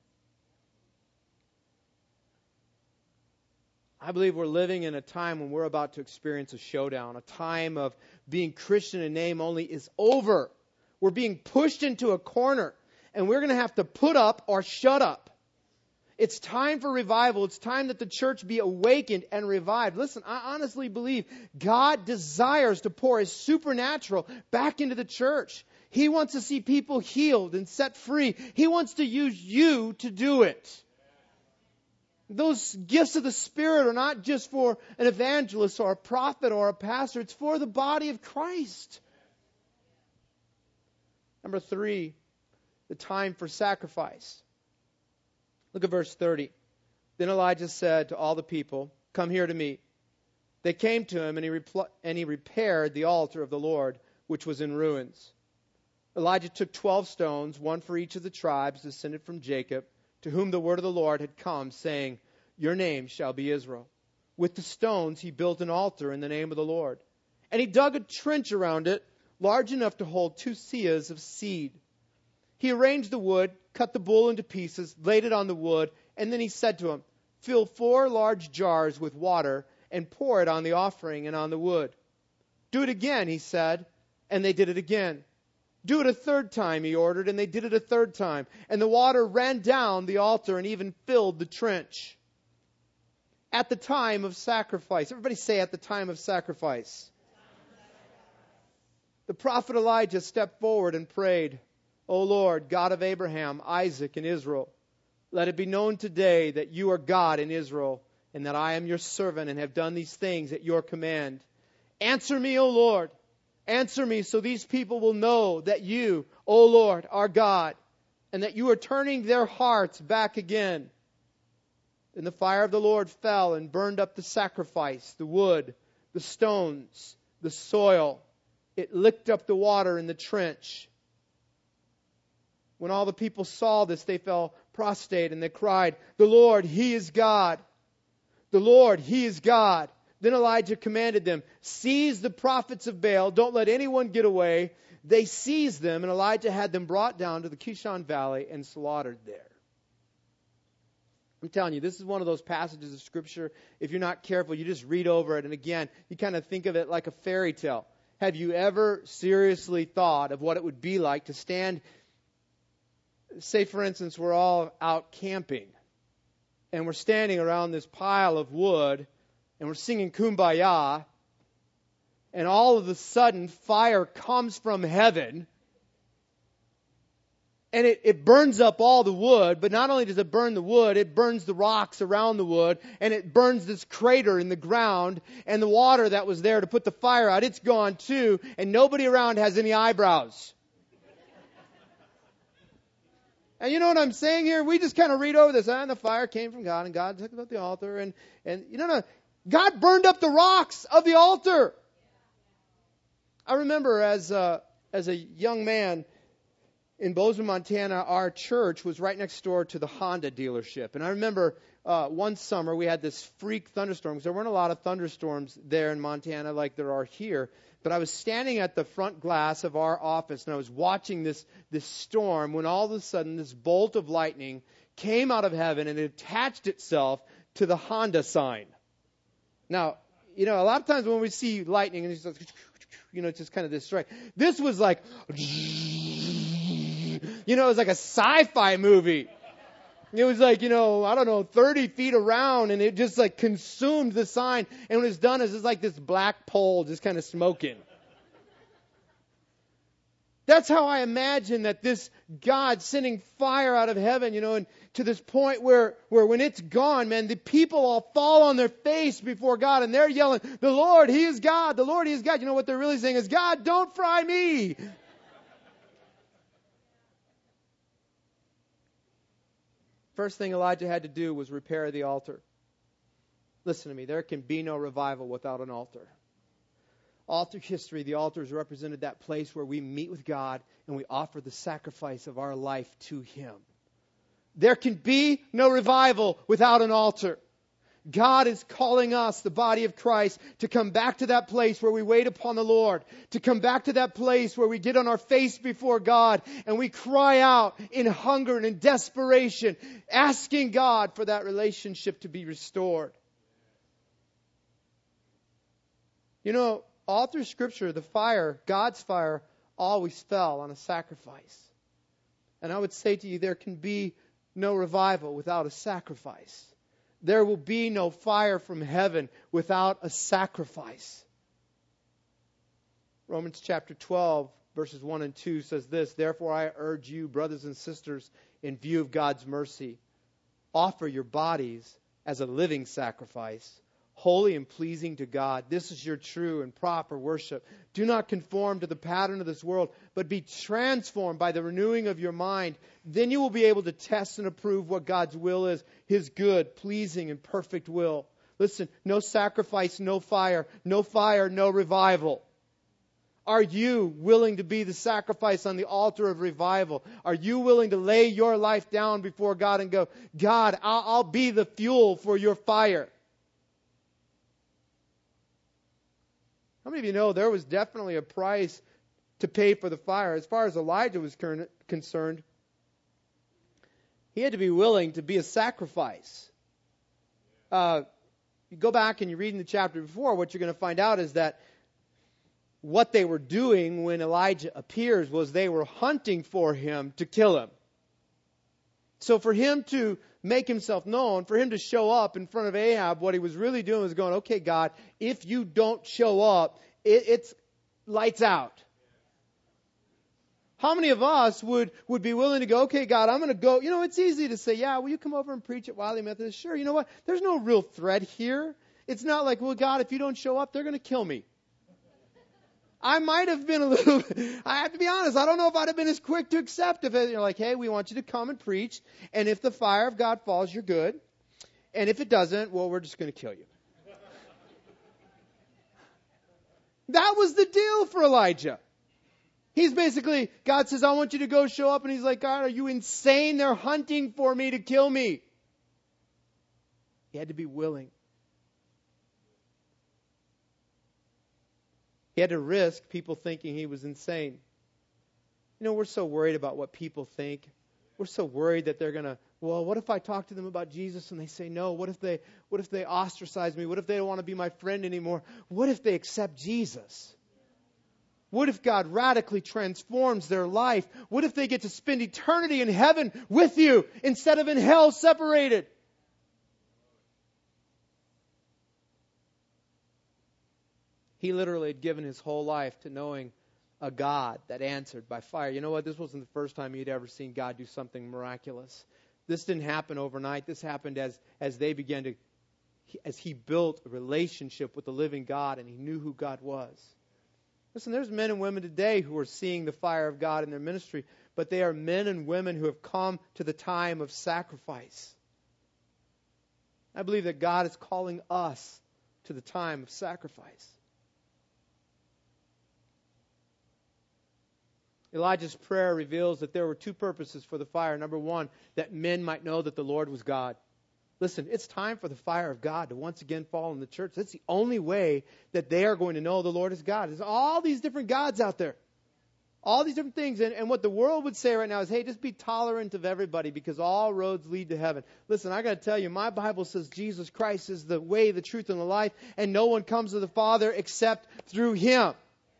I believe we're living in a time when we're about to experience a showdown. A time of being Christian in name only is over. We're being pushed into a corner, and we're going to have to put up or shut up. It's time for revival. It's time that the church be awakened and revived. Listen, I honestly believe God desires to pour His supernatural back into the church. He wants to see people healed and set free. He wants to use you to do it. Those gifts of the Spirit are not just for an evangelist or a prophet or a pastor. It's for the body of Christ. Number three, the time for sacrifice. Look at verse thirty. Then Elijah said to all the people, "Come here to me." They came to him, and he, repl- and he repaired the altar of the Lord, which was in ruins. Elijah took twelve stones, one for each of the tribes descended from Jacob, to whom the word of the Lord had come, saying, "Your name shall be Israel." With the stones he built an altar in the name of the Lord. And he dug a trench around it, large enough to hold two seahs of seed. He arranged the wood, cut the bull into pieces, laid it on the wood, and then he said to him, "Fill four large jars with water and pour it on the offering and on the wood." "Do it again," he said, and they did it again. "Do it a third time," he ordered, and they did it a third time. And the water ran down the altar and even filled the trench. At the time of sacrifice. Everybody say, at the time of sacrifice. The prophet Elijah stepped forward and prayed, "O Lord, God of Abraham, Isaac, and Israel, let it be known today that you are God in Israel, and that I am your servant and have done these things at your command. Answer me, O Lord. Answer me so these people will know that you, O Lord, are God, and that you are turning their hearts back again." Then the fire of the Lord fell and burned up the sacrifice, the wood, the stones, the soil. It licked up the water in the trench. When all the people saw this, they fell prostrate, and they cried, "The Lord, He is God. The Lord, He is God." Then Elijah commanded them, "Seize the prophets of Baal. Don't let anyone get away." They seized them, and Elijah had them brought down to the Kishon Valley and slaughtered there. I'm telling you, this is one of those passages of Scripture, if you're not careful, you just read over it, and again, you kind of think of it like a fairy tale. Have you ever seriously thought of what it would be like to stand, say for instance, we're all out camping, and we're standing around this pile of wood, and we're singing Kumbaya, and all of a sudden, fire comes from heaven, and it, it burns up all the wood, but not only does it burn the wood, it burns the rocks around the wood, and it burns this crater in the ground, and the water that was there to put the fire out, it's gone too, and nobody around has any eyebrows. And you know what I'm saying here? We just kind of read over this, and the fire came from God, and God took it up the altar, and, and you know, no, God burned up the rocks of the altar. I remember as a, as a young man, in Bozeman, Montana, our church was right next door to the Honda dealership. And I remember uh, one summer we had this freak thunderstorm, because there weren't a lot of thunderstorms there in Montana like there are here. But I was standing at the front glass of our office, and I was watching this, this storm when all of a sudden this bolt of lightning came out of heaven and it attached itself to the Honda sign. Now, you know, a lot of times when we see lightning, and it's just, you know, it's just kind of this strike. This was like... You know, it was like a sci-fi movie. It was like, you know, I don't know, thirty feet around, and it just like consumed the sign. And when it's done, it's just like this black pole just kind of smoking. That's how I imagine that this God sending fire out of heaven, you know, and to this point where, where when it's gone, man, the people all fall on their face before God, and they're yelling, "The Lord, He is God. The Lord, He is God." You know what they're really saying is, "God, don't fry me." First thing Elijah had to do was repair the altar. Listen to me, there can be no revival without an altar. All through history, the altar has represented that place where we meet with God and we offer the sacrifice of our life to Him. There can be no revival without an altar. God is calling us, the body of Christ, to come back to that place where we wait upon the Lord, to come back to that place where we get on our face before God and we cry out in hunger and in desperation, asking God for that relationship to be restored. You know, all through Scripture, the fire, God's fire, always fell on a sacrifice. And I would say to you, there can be no revival without a sacrifice. There will be no fire from heaven without a sacrifice. Romans chapter twelve, verses one and two says this, "Therefore I urge you, brothers and sisters, in view of God's mercy, offer your bodies as a living sacrifice, holy and pleasing to God. This is your true and proper worship. Do not conform to the pattern of this world, but be transformed by the renewing of your mind. Then you will be able to test and approve what God's will is, His good, pleasing, and perfect will." Listen, no sacrifice, no fire. No fire, no revival. Are you willing to be the sacrifice on the altar of revival? Are you willing to lay your life down before God and go, "God, I'll, I'll be the fuel for your fire"? How many of you know there was definitely a price to pay for the fire? As far as Elijah was concerned, he had to be willing to be a sacrifice. Uh, you go back and you read in the chapter before, what you're going to find out is that what they were doing when Elijah appears was they were hunting for him to kill him. So for him to make himself known, for him to show up in front of Ahab, what he was really doing was going, "Okay, God, if you don't show up, it, it's lights out." How many of us would, would be willing to go, "Okay, God, I'm going to go." You know, it's easy to say, "Yeah, will you come over and preach at Wiley Methodist?" Sure, you know what? There's no real threat here. It's not like, "Well, God, if you don't show up, they're going to kill me." I might have been a little, I have to be honest, I don't know if I'd have been as quick to accept if you're like, "Hey, we want you to come and preach, and if the fire of God falls, you're good. And if it doesn't, well, we're just going to kill you." That was the deal for Elijah. He's basically, God says, I want you to go show up. And he's like, God, are you insane? They're hunting for me to kill me. He had to be willing. He had to risk people thinking he was insane. You know, we're so worried about what people think. We're so worried that they're going to, well, what if I talk to them about Jesus and they say no? What if they what if they ostracize me? What if they don't want to be my friend anymore? What if they accept Jesus? What if God radically transforms their life? What if they get to spend eternity in heaven with you instead of in hell separated? He literally had given his whole life to knowing a God that answered by fire. You know what? This wasn't the first time he'd ever seen God do something miraculous. This didn't happen overnight. This happened as, as they began to, as he built a relationship with the living God and he knew who God was. Listen, there's men and women today who are seeing the fire of God in their ministry, but they are men and women who have come to the time of sacrifice. I believe that God is calling us to the time of sacrifice. Elijah's prayer reveals that there were two purposes for the fire. Number one, that men might know that the Lord was God. Listen, it's time for the fire of God to once again fall in the church. That's the only way that they are going to know the Lord is God. There's all these different gods out there. All these different things. And, and what the world would say right now is, hey, just be tolerant of everybody because all roads lead to heaven. Listen, I got to tell you, my Bible says Jesus Christ is the way, the truth, and the life, and no one comes to the Father except through Him.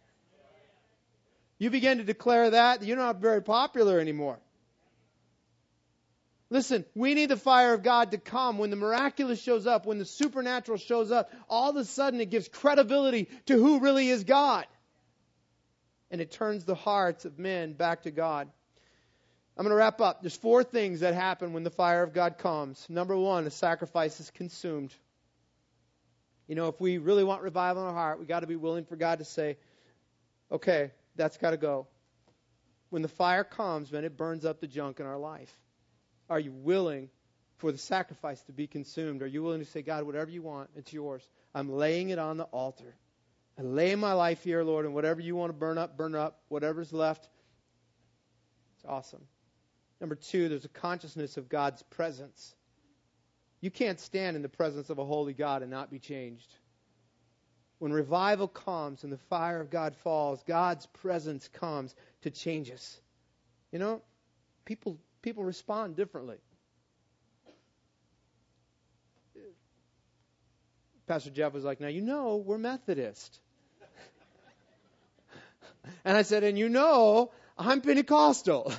You begin to declare that, you're not very popular anymore. Listen, we need the fire of God to come. When the miraculous shows up, when the supernatural shows up, all of a sudden it gives credibility to who really is God. And it turns the hearts of men back to God. I'm going to wrap up. There's four things that happen when the fire of God comes. Number one, the sacrifice is consumed. You know, if we really want revival in our heart, we got to be willing for God to say, okay, that's got to go. When the fire comes, man, it burns up the junk in our life. Are you willing for the sacrifice to be consumed? Are you willing to say, God, whatever you want, it's yours. I'm laying it on the altar. I lay my life here, Lord, and whatever you want to burn up, burn up. Whatever's left, it's awesome. Number two, there's a consciousness of God's presence. You can't stand in the presence of a holy God and not be changed. When revival comes and the fire of God falls, God's presence comes to change us. You know, people people respond differently. Pastor Jeff was like, now, you know, we're Methodist. And I said, and you know, I'm Pentecostal.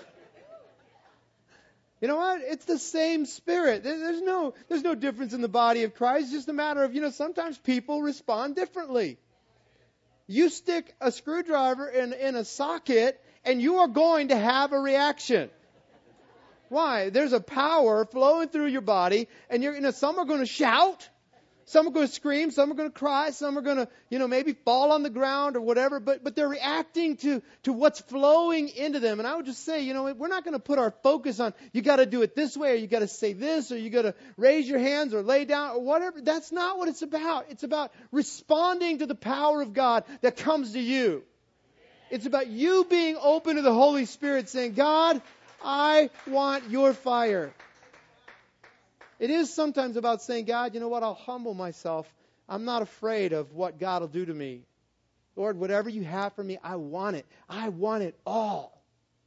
You know what? It's the same Spirit. There's no, there's no difference in the body of Christ. It's just a matter of, you know, sometimes people respond differently. You stick a screwdriver in, in a socket and you are going to have a reaction. Why? There's a power flowing through your body and you're, you know, some are going to shout. Some are going to scream, some are going to cry, some are going to, you know, maybe fall on the ground or whatever, but but they're reacting to, to what's flowing into them. And I would just say, you know, we're not going to put our focus on, you got to do it this way, or you got to say this, or you got to raise your hands or lay down or whatever. That's not what it's about. It's about responding to the power of God that comes to you. It's about you being open to the Holy Spirit saying, God, I want your fire. It is sometimes about saying, God, you know what, I'll humble myself. I'm not afraid of what God will do to me. Lord, whatever you have for me, I want it. I want it all.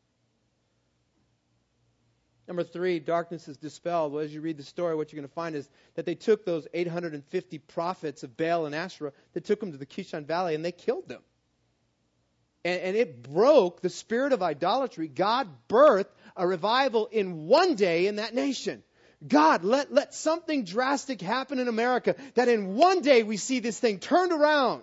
Number three, darkness is dispelled. Well, as you read the story, what you're going to find is that they took those eight hundred fifty prophets of Baal and Asherah, they took them to the Kishon Valley and they killed them. And, and it broke the spirit of idolatry. God birthed a revival in one day in that nation. God, let, let something drastic happen in America that in one day we see this thing turned around.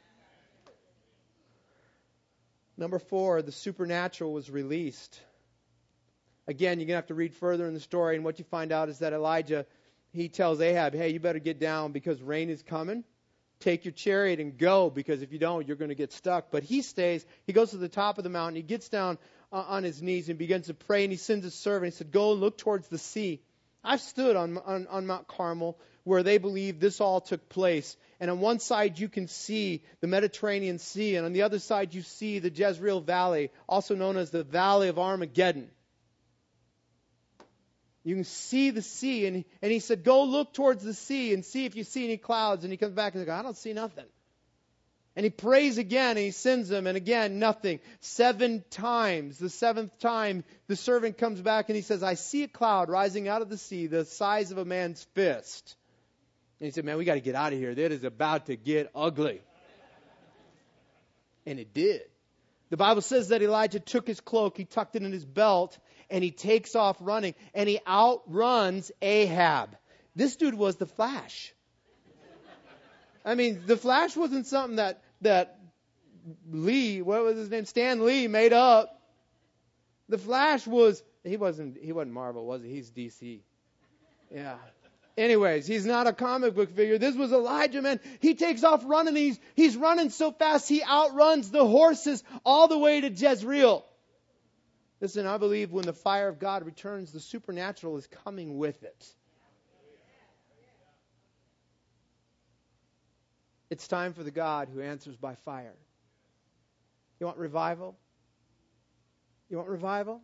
Number four, the supernatural was released. Again, you're going to have to read further in the story, and what you find out is that Elijah, he tells Ahab, hey, you better get down because rain is coming. Take your chariot and go, because if you don't, you're going to get stuck. But he stays. He goes to the top of the mountain. He gets down uh, on his knees and begins to pray, and he sends his servant. He said, go and look towards the sea. I've stood on, on, on Mount Carmel where they believe this all took place. And on one side you can see the Mediterranean Sea, and on the other side you see the Jezreel Valley, also known as the Valley of Armageddon. You can see the sea, and, and he said, go look towards the sea and see if you see any clouds. And he comes back and he goes, I don't see nothing. And he prays again, and he sends them, and again, nothing. Seven times. The seventh time, the servant comes back, and he says, I see a cloud rising out of the sea, the size of a man's fist. And he said, man, we got to get out of here. That is about to get ugly. And it did. The Bible says that Elijah took his cloak, he tucked it in his belt, and he takes off running, and he outruns Ahab. This dude was the Flash. I mean, the Flash wasn't something that, that Lee, what was his name? Stan Lee made up. The Flash was, he wasn't, he wasn't Marvel, was he? He's D C. Yeah. Anyways, he's not a comic book figure. This was Elijah, man. He takes off running. He's, he's running so fast, he outruns the horses all the way to Jezreel. Listen, I believe when the fire of God returns, the supernatural is coming with it. It's time for the God who answers by fire. You want revival? You want revival?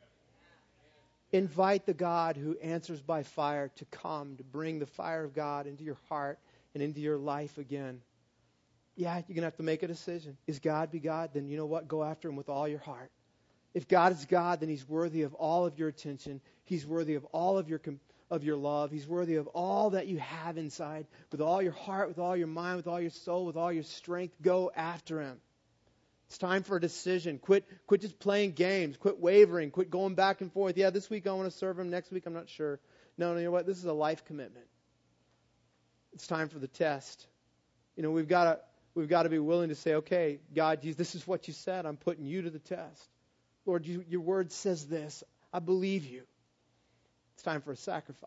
Invite the God who answers by fire to come, to bring the fire of God into your heart and into your life again. Yeah, you're going to have to make a decision. Is God be God? Then you know what? Go after Him with all your heart. If God is God, then He's worthy of all of your attention. He's worthy of all of your of your love. He's worthy of all that you have inside. With all your heart, with all your mind, with all your soul, with all your strength, go after Him. It's time for a decision. Quit quit just playing games. Quit wavering. Quit going back and forth. Yeah, this week I want to serve Him. Next week I'm not sure. No, no, you know what? This is a life commitment. It's time for the test. You know, we've got to we've got to be willing to say, okay, God, this is what you said. I'm putting you to the test. Lord, you, your word says this. I believe you. It's time for a sacrifice.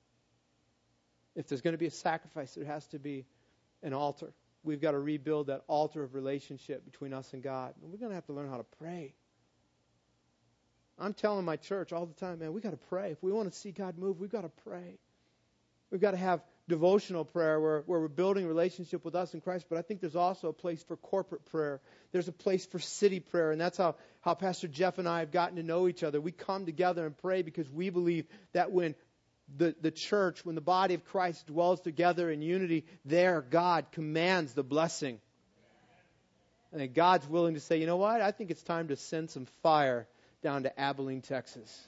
If there's going to be a sacrifice, there has to be an altar. We've got to rebuild that altar of relationship between us and God. And we're going to have to learn how to pray. I'm telling my church all the time, man, we've got to pray. If we want to see God move, we've got to pray. We've got to have devotional prayer where, where we're building a relationship with us in Christ, but I think there's also a place for corporate prayer. There's a place for city prayer, and that's how, how Pastor Jeff and I have gotten to know each other. We come together and pray because we believe that when the, the church, when the body of Christ dwells together in unity, there God commands the blessing. And God's willing to say, you know what? I think it's time to send some fire down to Abilene, Texas.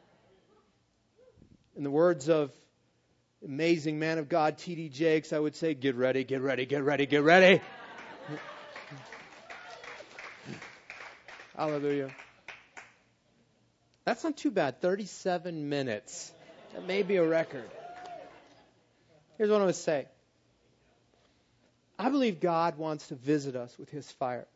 In the words of amazing man of God, T D Jakes, I would say, get ready, get ready, get ready, get ready. Hallelujah. That's not too bad. thirty-seven minutes. That may be a record. Here's what I would say. I believe God wants to visit us with His fire.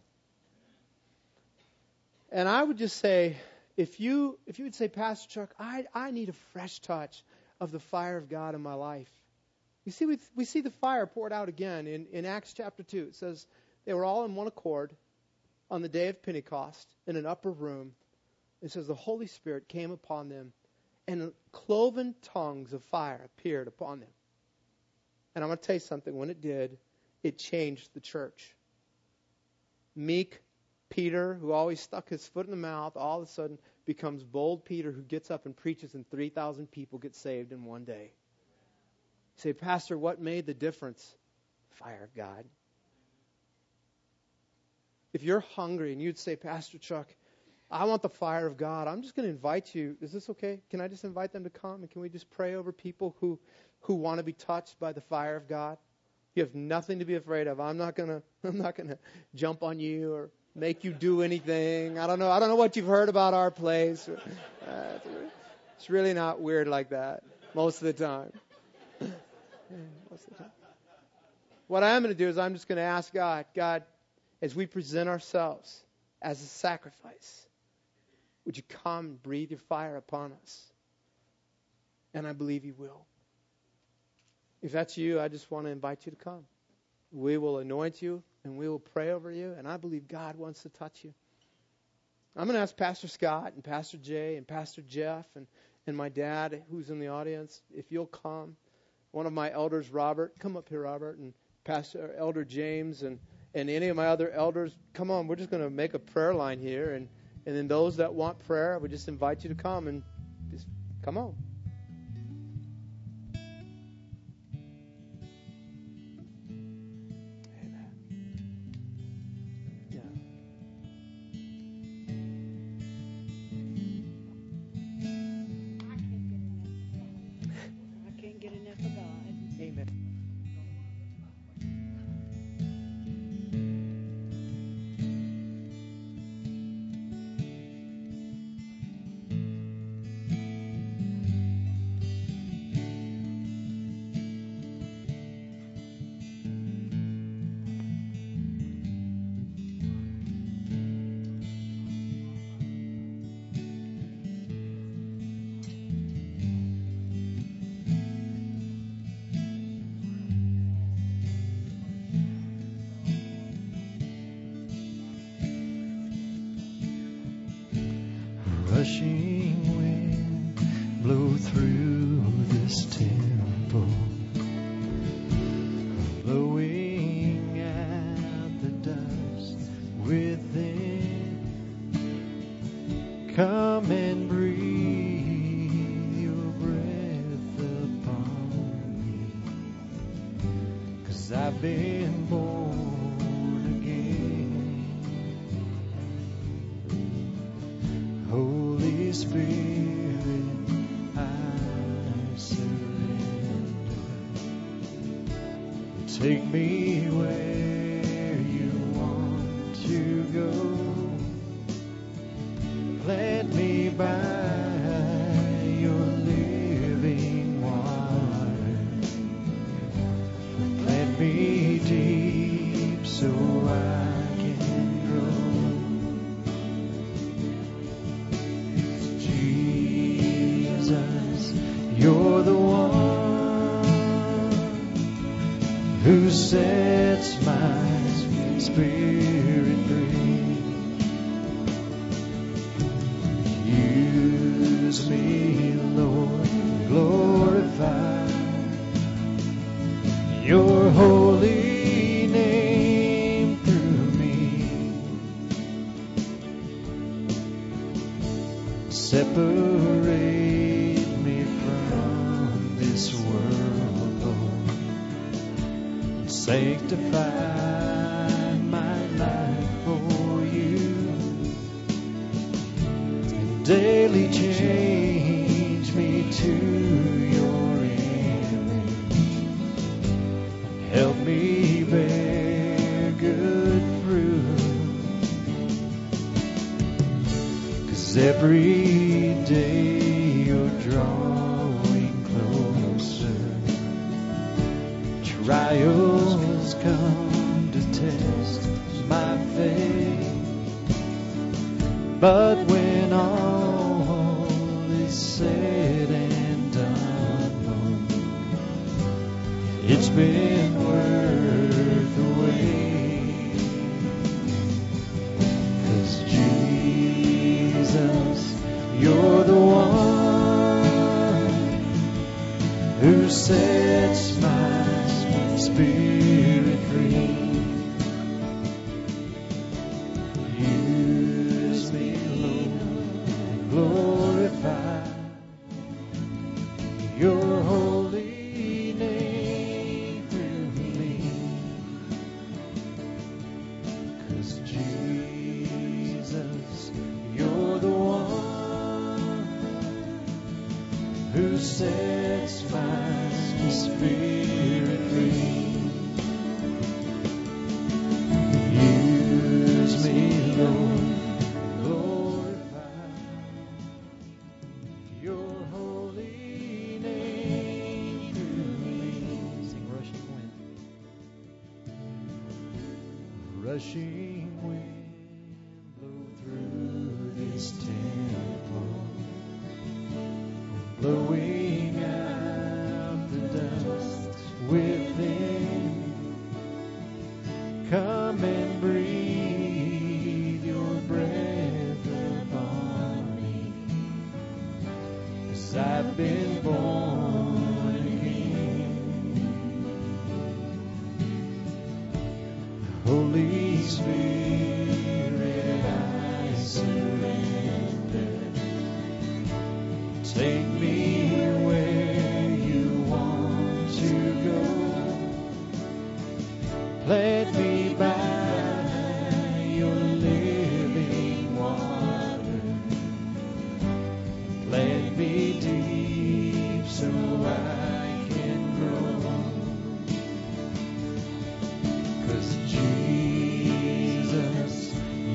And I would just say, if you if you would say, Pastor Chuck, I, I need a fresh touch of the fire of God in my life. You see, we, we see the fire poured out again in, in Acts chapter two. It says they were all in one accord on the day of Pentecost in an upper room. It says the Holy Spirit came upon them and cloven tongues of fire appeared upon them. And I'm going to tell you something. When it did, it changed the church. Meek Peter, who always stuck his foot in the mouth, all of a sudden becomes bold Peter, who gets up and preaches, and three thousand people get saved in one day. You say, Pastor, what made the difference? Fire of God. If you're hungry and you'd say, Pastor Chuck, I want the fire of God, I'm just going to invite you. Is this okay? Can I just invite them to come? And can we just pray over people who, who want to be touched by the fire of God? You have nothing to be afraid of. I'm not going to I'm not going to jump on you or make you do anything. I don't know. I don't know what you've heard about our place. Uh, it's really not weird like that most of the time. most of the time. What I am going to do is I'm just going to ask God, God, as we present ourselves as a sacrifice, would you come and breathe your fire upon us? And I believe you will. If that's you, I just want to invite you to come. We will anoint you and we will pray over you, and I believe God wants to touch you. I'm going to ask Pastor Scott and Pastor Jay and Pastor Jeff and, and my dad, who's in the audience, if you'll come. one of my elders, Robert, come up here, Robert, and Pastor Elder James, and, and any of my other elders, come on, we're just going to make a prayer line here. And, and then those that want prayer, we just invite you to come and just come on. Rushing wind, blow through this temple, blowing out the dust within. Come and breathe your breath upon me, 'cause I've been born again. Holy Spirit, I surrender. Take me where you want to go. Plant me by your living water. Plant me deep so I can grow. You're the one who sets my spirit free. Use me, Lord, glorify your holy name through me. Separate this world, Lord, sanctify my life for you, and daily change me to your image, help me bear good fruit, 'cause every day you're drawing closer. Trials come to test my faith, but when all is said and done, Lord, it's been worth the wait. 'Cause Jesus, you're the one who sets my spirit free. Use me, Lord, glorify your holy name through me. 'Cause Jesus, you're the one who sets my spirit free. Use me, Lord, glorify your holy name through me. Sing rushing wind. Rushing wind, blow through this temple, blowing out the dust within. Come and breathe your breath upon me, 'cause I've been born again.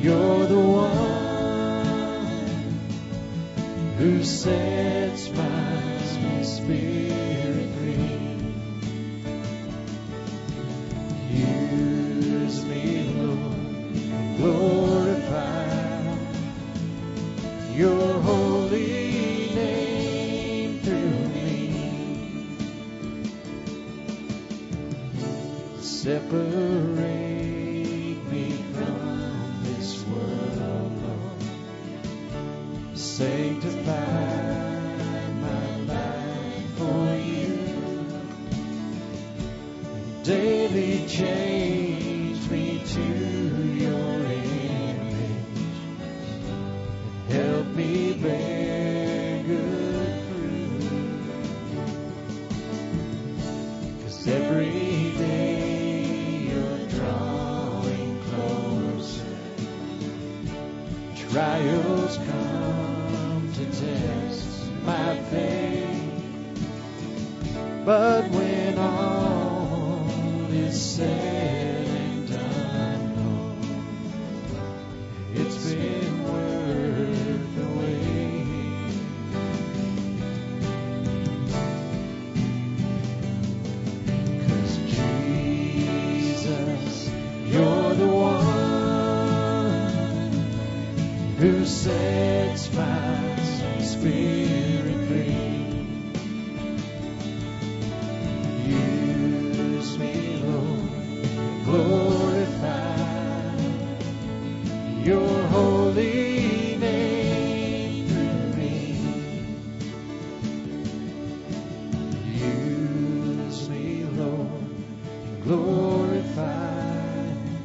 You're the one who sets my spirit free. Use me, Lord, glorify your holy name through me. Separate sanctify my life for you. Daily change me to your image. Help me bear good fruit. 'Cause every day you're drawing closer. Trials come to test my faith, but when all is said and done, Lord, it's been worth the wait. 'Cause Jesus, you're the one who sets my spirit free. Use me, Lord, glorify your holy name through me. Use me, Lord, glorify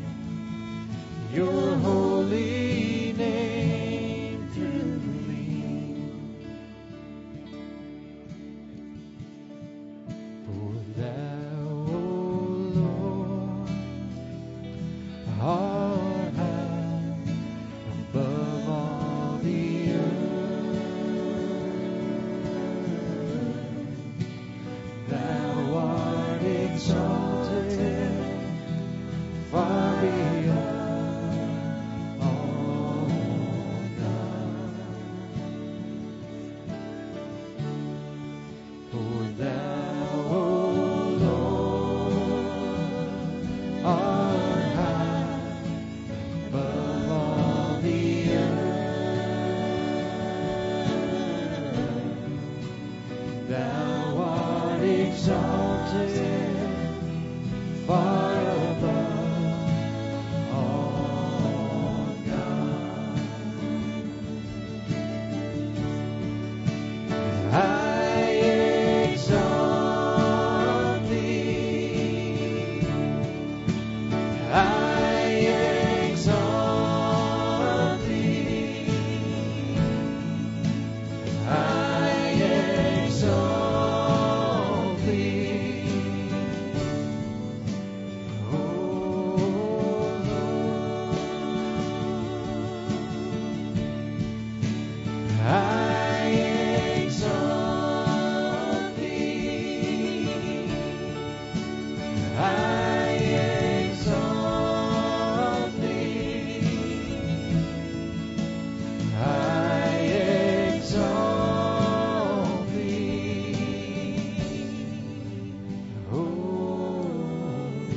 your holy name through me. For thou, O Lord, art high above all the earth. Thou art exalted far beyond all God. For thou, O Lord, art high above all the earth. Thou art exalted far above all God. I exalt thee. I exalt thee. I exalt thee. Oh Lord, I exalt thee. I exalt thee. I exalt thee. Oh Lord.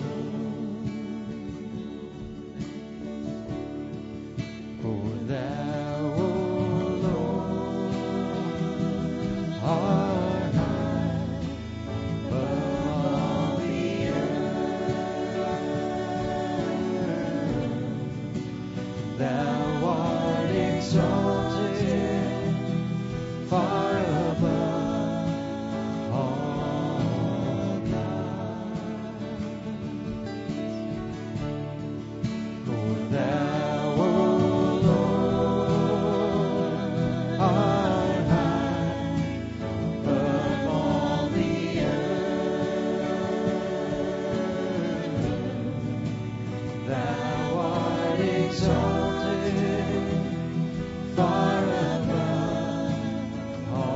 For thou, O Lord, art high above all the earth. Thou art exalted far above all God. For thou, O Lord, art high above all the earth. Thou art exalted far above all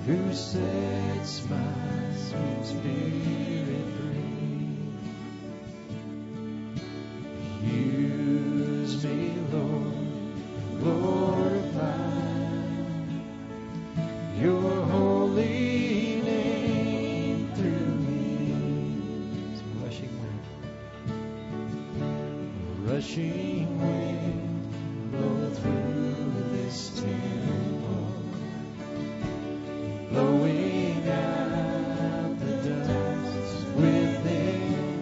who sets my sweet spirit free. Use me, Lord, glorify your holy name through me. It's a rushing wind, a rushing wind, blow through this temple, blowing out the dust within.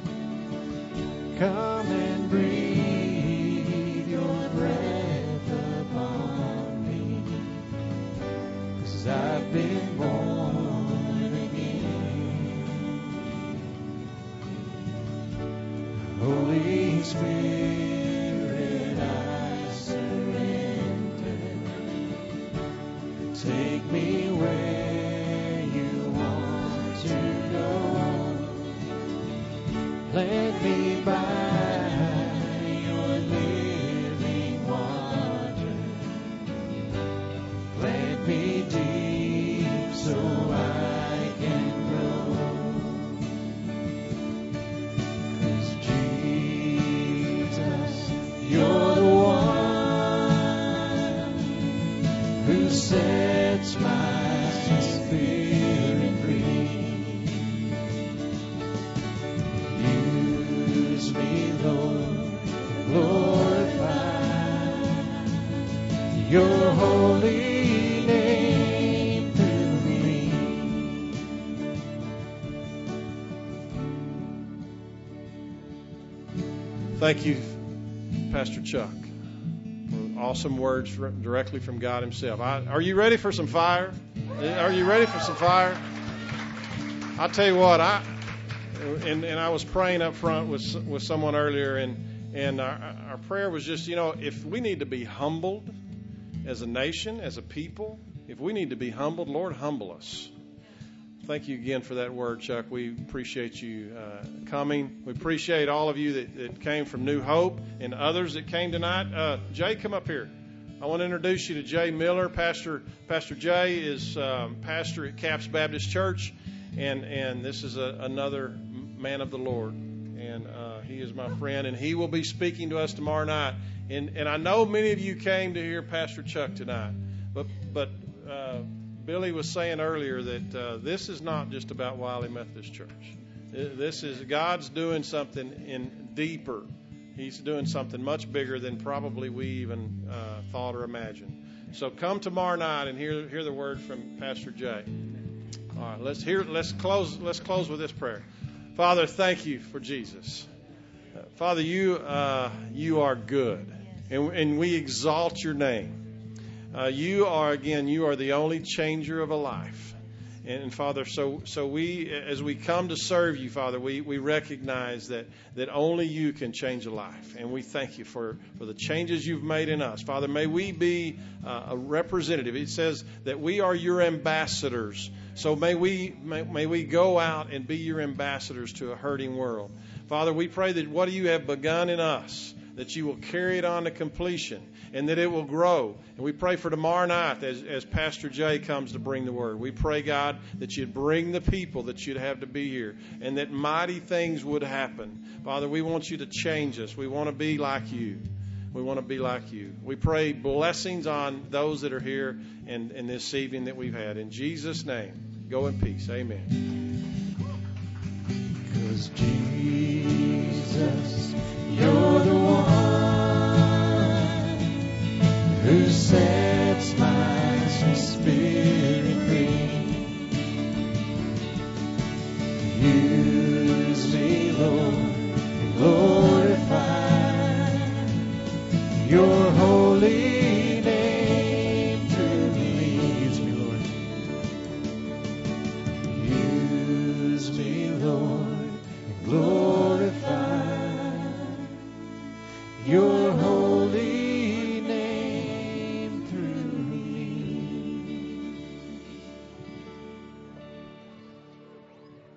Come and breathe your breath upon me, 'cause I've been born again. Holy Spirit, I surrender. Take me where you want to go. Plant me by your living water. Plant me deep so I can grow. 'Cause Jesus, you're the one who sets my spirit free. Use me, Lord, glorify your holy name through me. Thank you, Pastor Chuck, for awesome words directly from God himself. I, are you ready for some fire? Are you ready for some fire? I'll tell you what, I and, and I was praying up front with with someone earlier, and and our, our prayer was just, you know, if we need to be humbled as a nation, as a people, if we need to be humbled, Lord, humble us. Thank you again for that word, Chuck. We appreciate you uh, coming. We appreciate all of you that, that came from New Hope and others that came tonight. Uh, Jay, come up here. I want to introduce you to Jay Miller. Pastor Pastor Jay is um, pastor at Capps Baptist Church, and, and this is a, another man of the Lord. And uh, he is my friend, and he will be speaking to us tomorrow night. And, and I know many of you came to hear Pastor Chuck tonight, but but uh, Billy was saying earlier that uh, this is not just about Wiley Methodist Church. This is God's doing something in deeper. He's doing something much bigger than probably we even uh, thought or imagined. So come tomorrow night and hear hear the word from Pastor Jay. All right, let's hear. Let's close. Let's close with this prayer. Father, thank you for Jesus. Uh, Father, you uh, you are good, and, and we exalt your name. Uh, you are, again, you are the only changer of a life. And, and Father, so so we, as we come to serve you, Father, we, we recognize that, that only you can change a life. And we thank you for, for the changes you've made in us. Father, may we be uh, a representative. It says that we are your ambassadors. So may we, may, may we go out and be your ambassadors to a hurting world. Father, we pray that what you have begun in us, that you will carry it on to completion, and that it will grow. And we pray for tomorrow night as, as Pastor Jay comes to bring the word. We pray, God, that you'd bring the people that you'd have to be here, and that mighty things would happen. Father, we want you to change us. We want to be like you. We want to be like you. We pray blessings on those that are here and, and this evening that we've had. In Jesus' name, go in peace. Amen. 'Cause Jesus, you're the one who sets my spirit free. Use me, Lord, and glorify your holy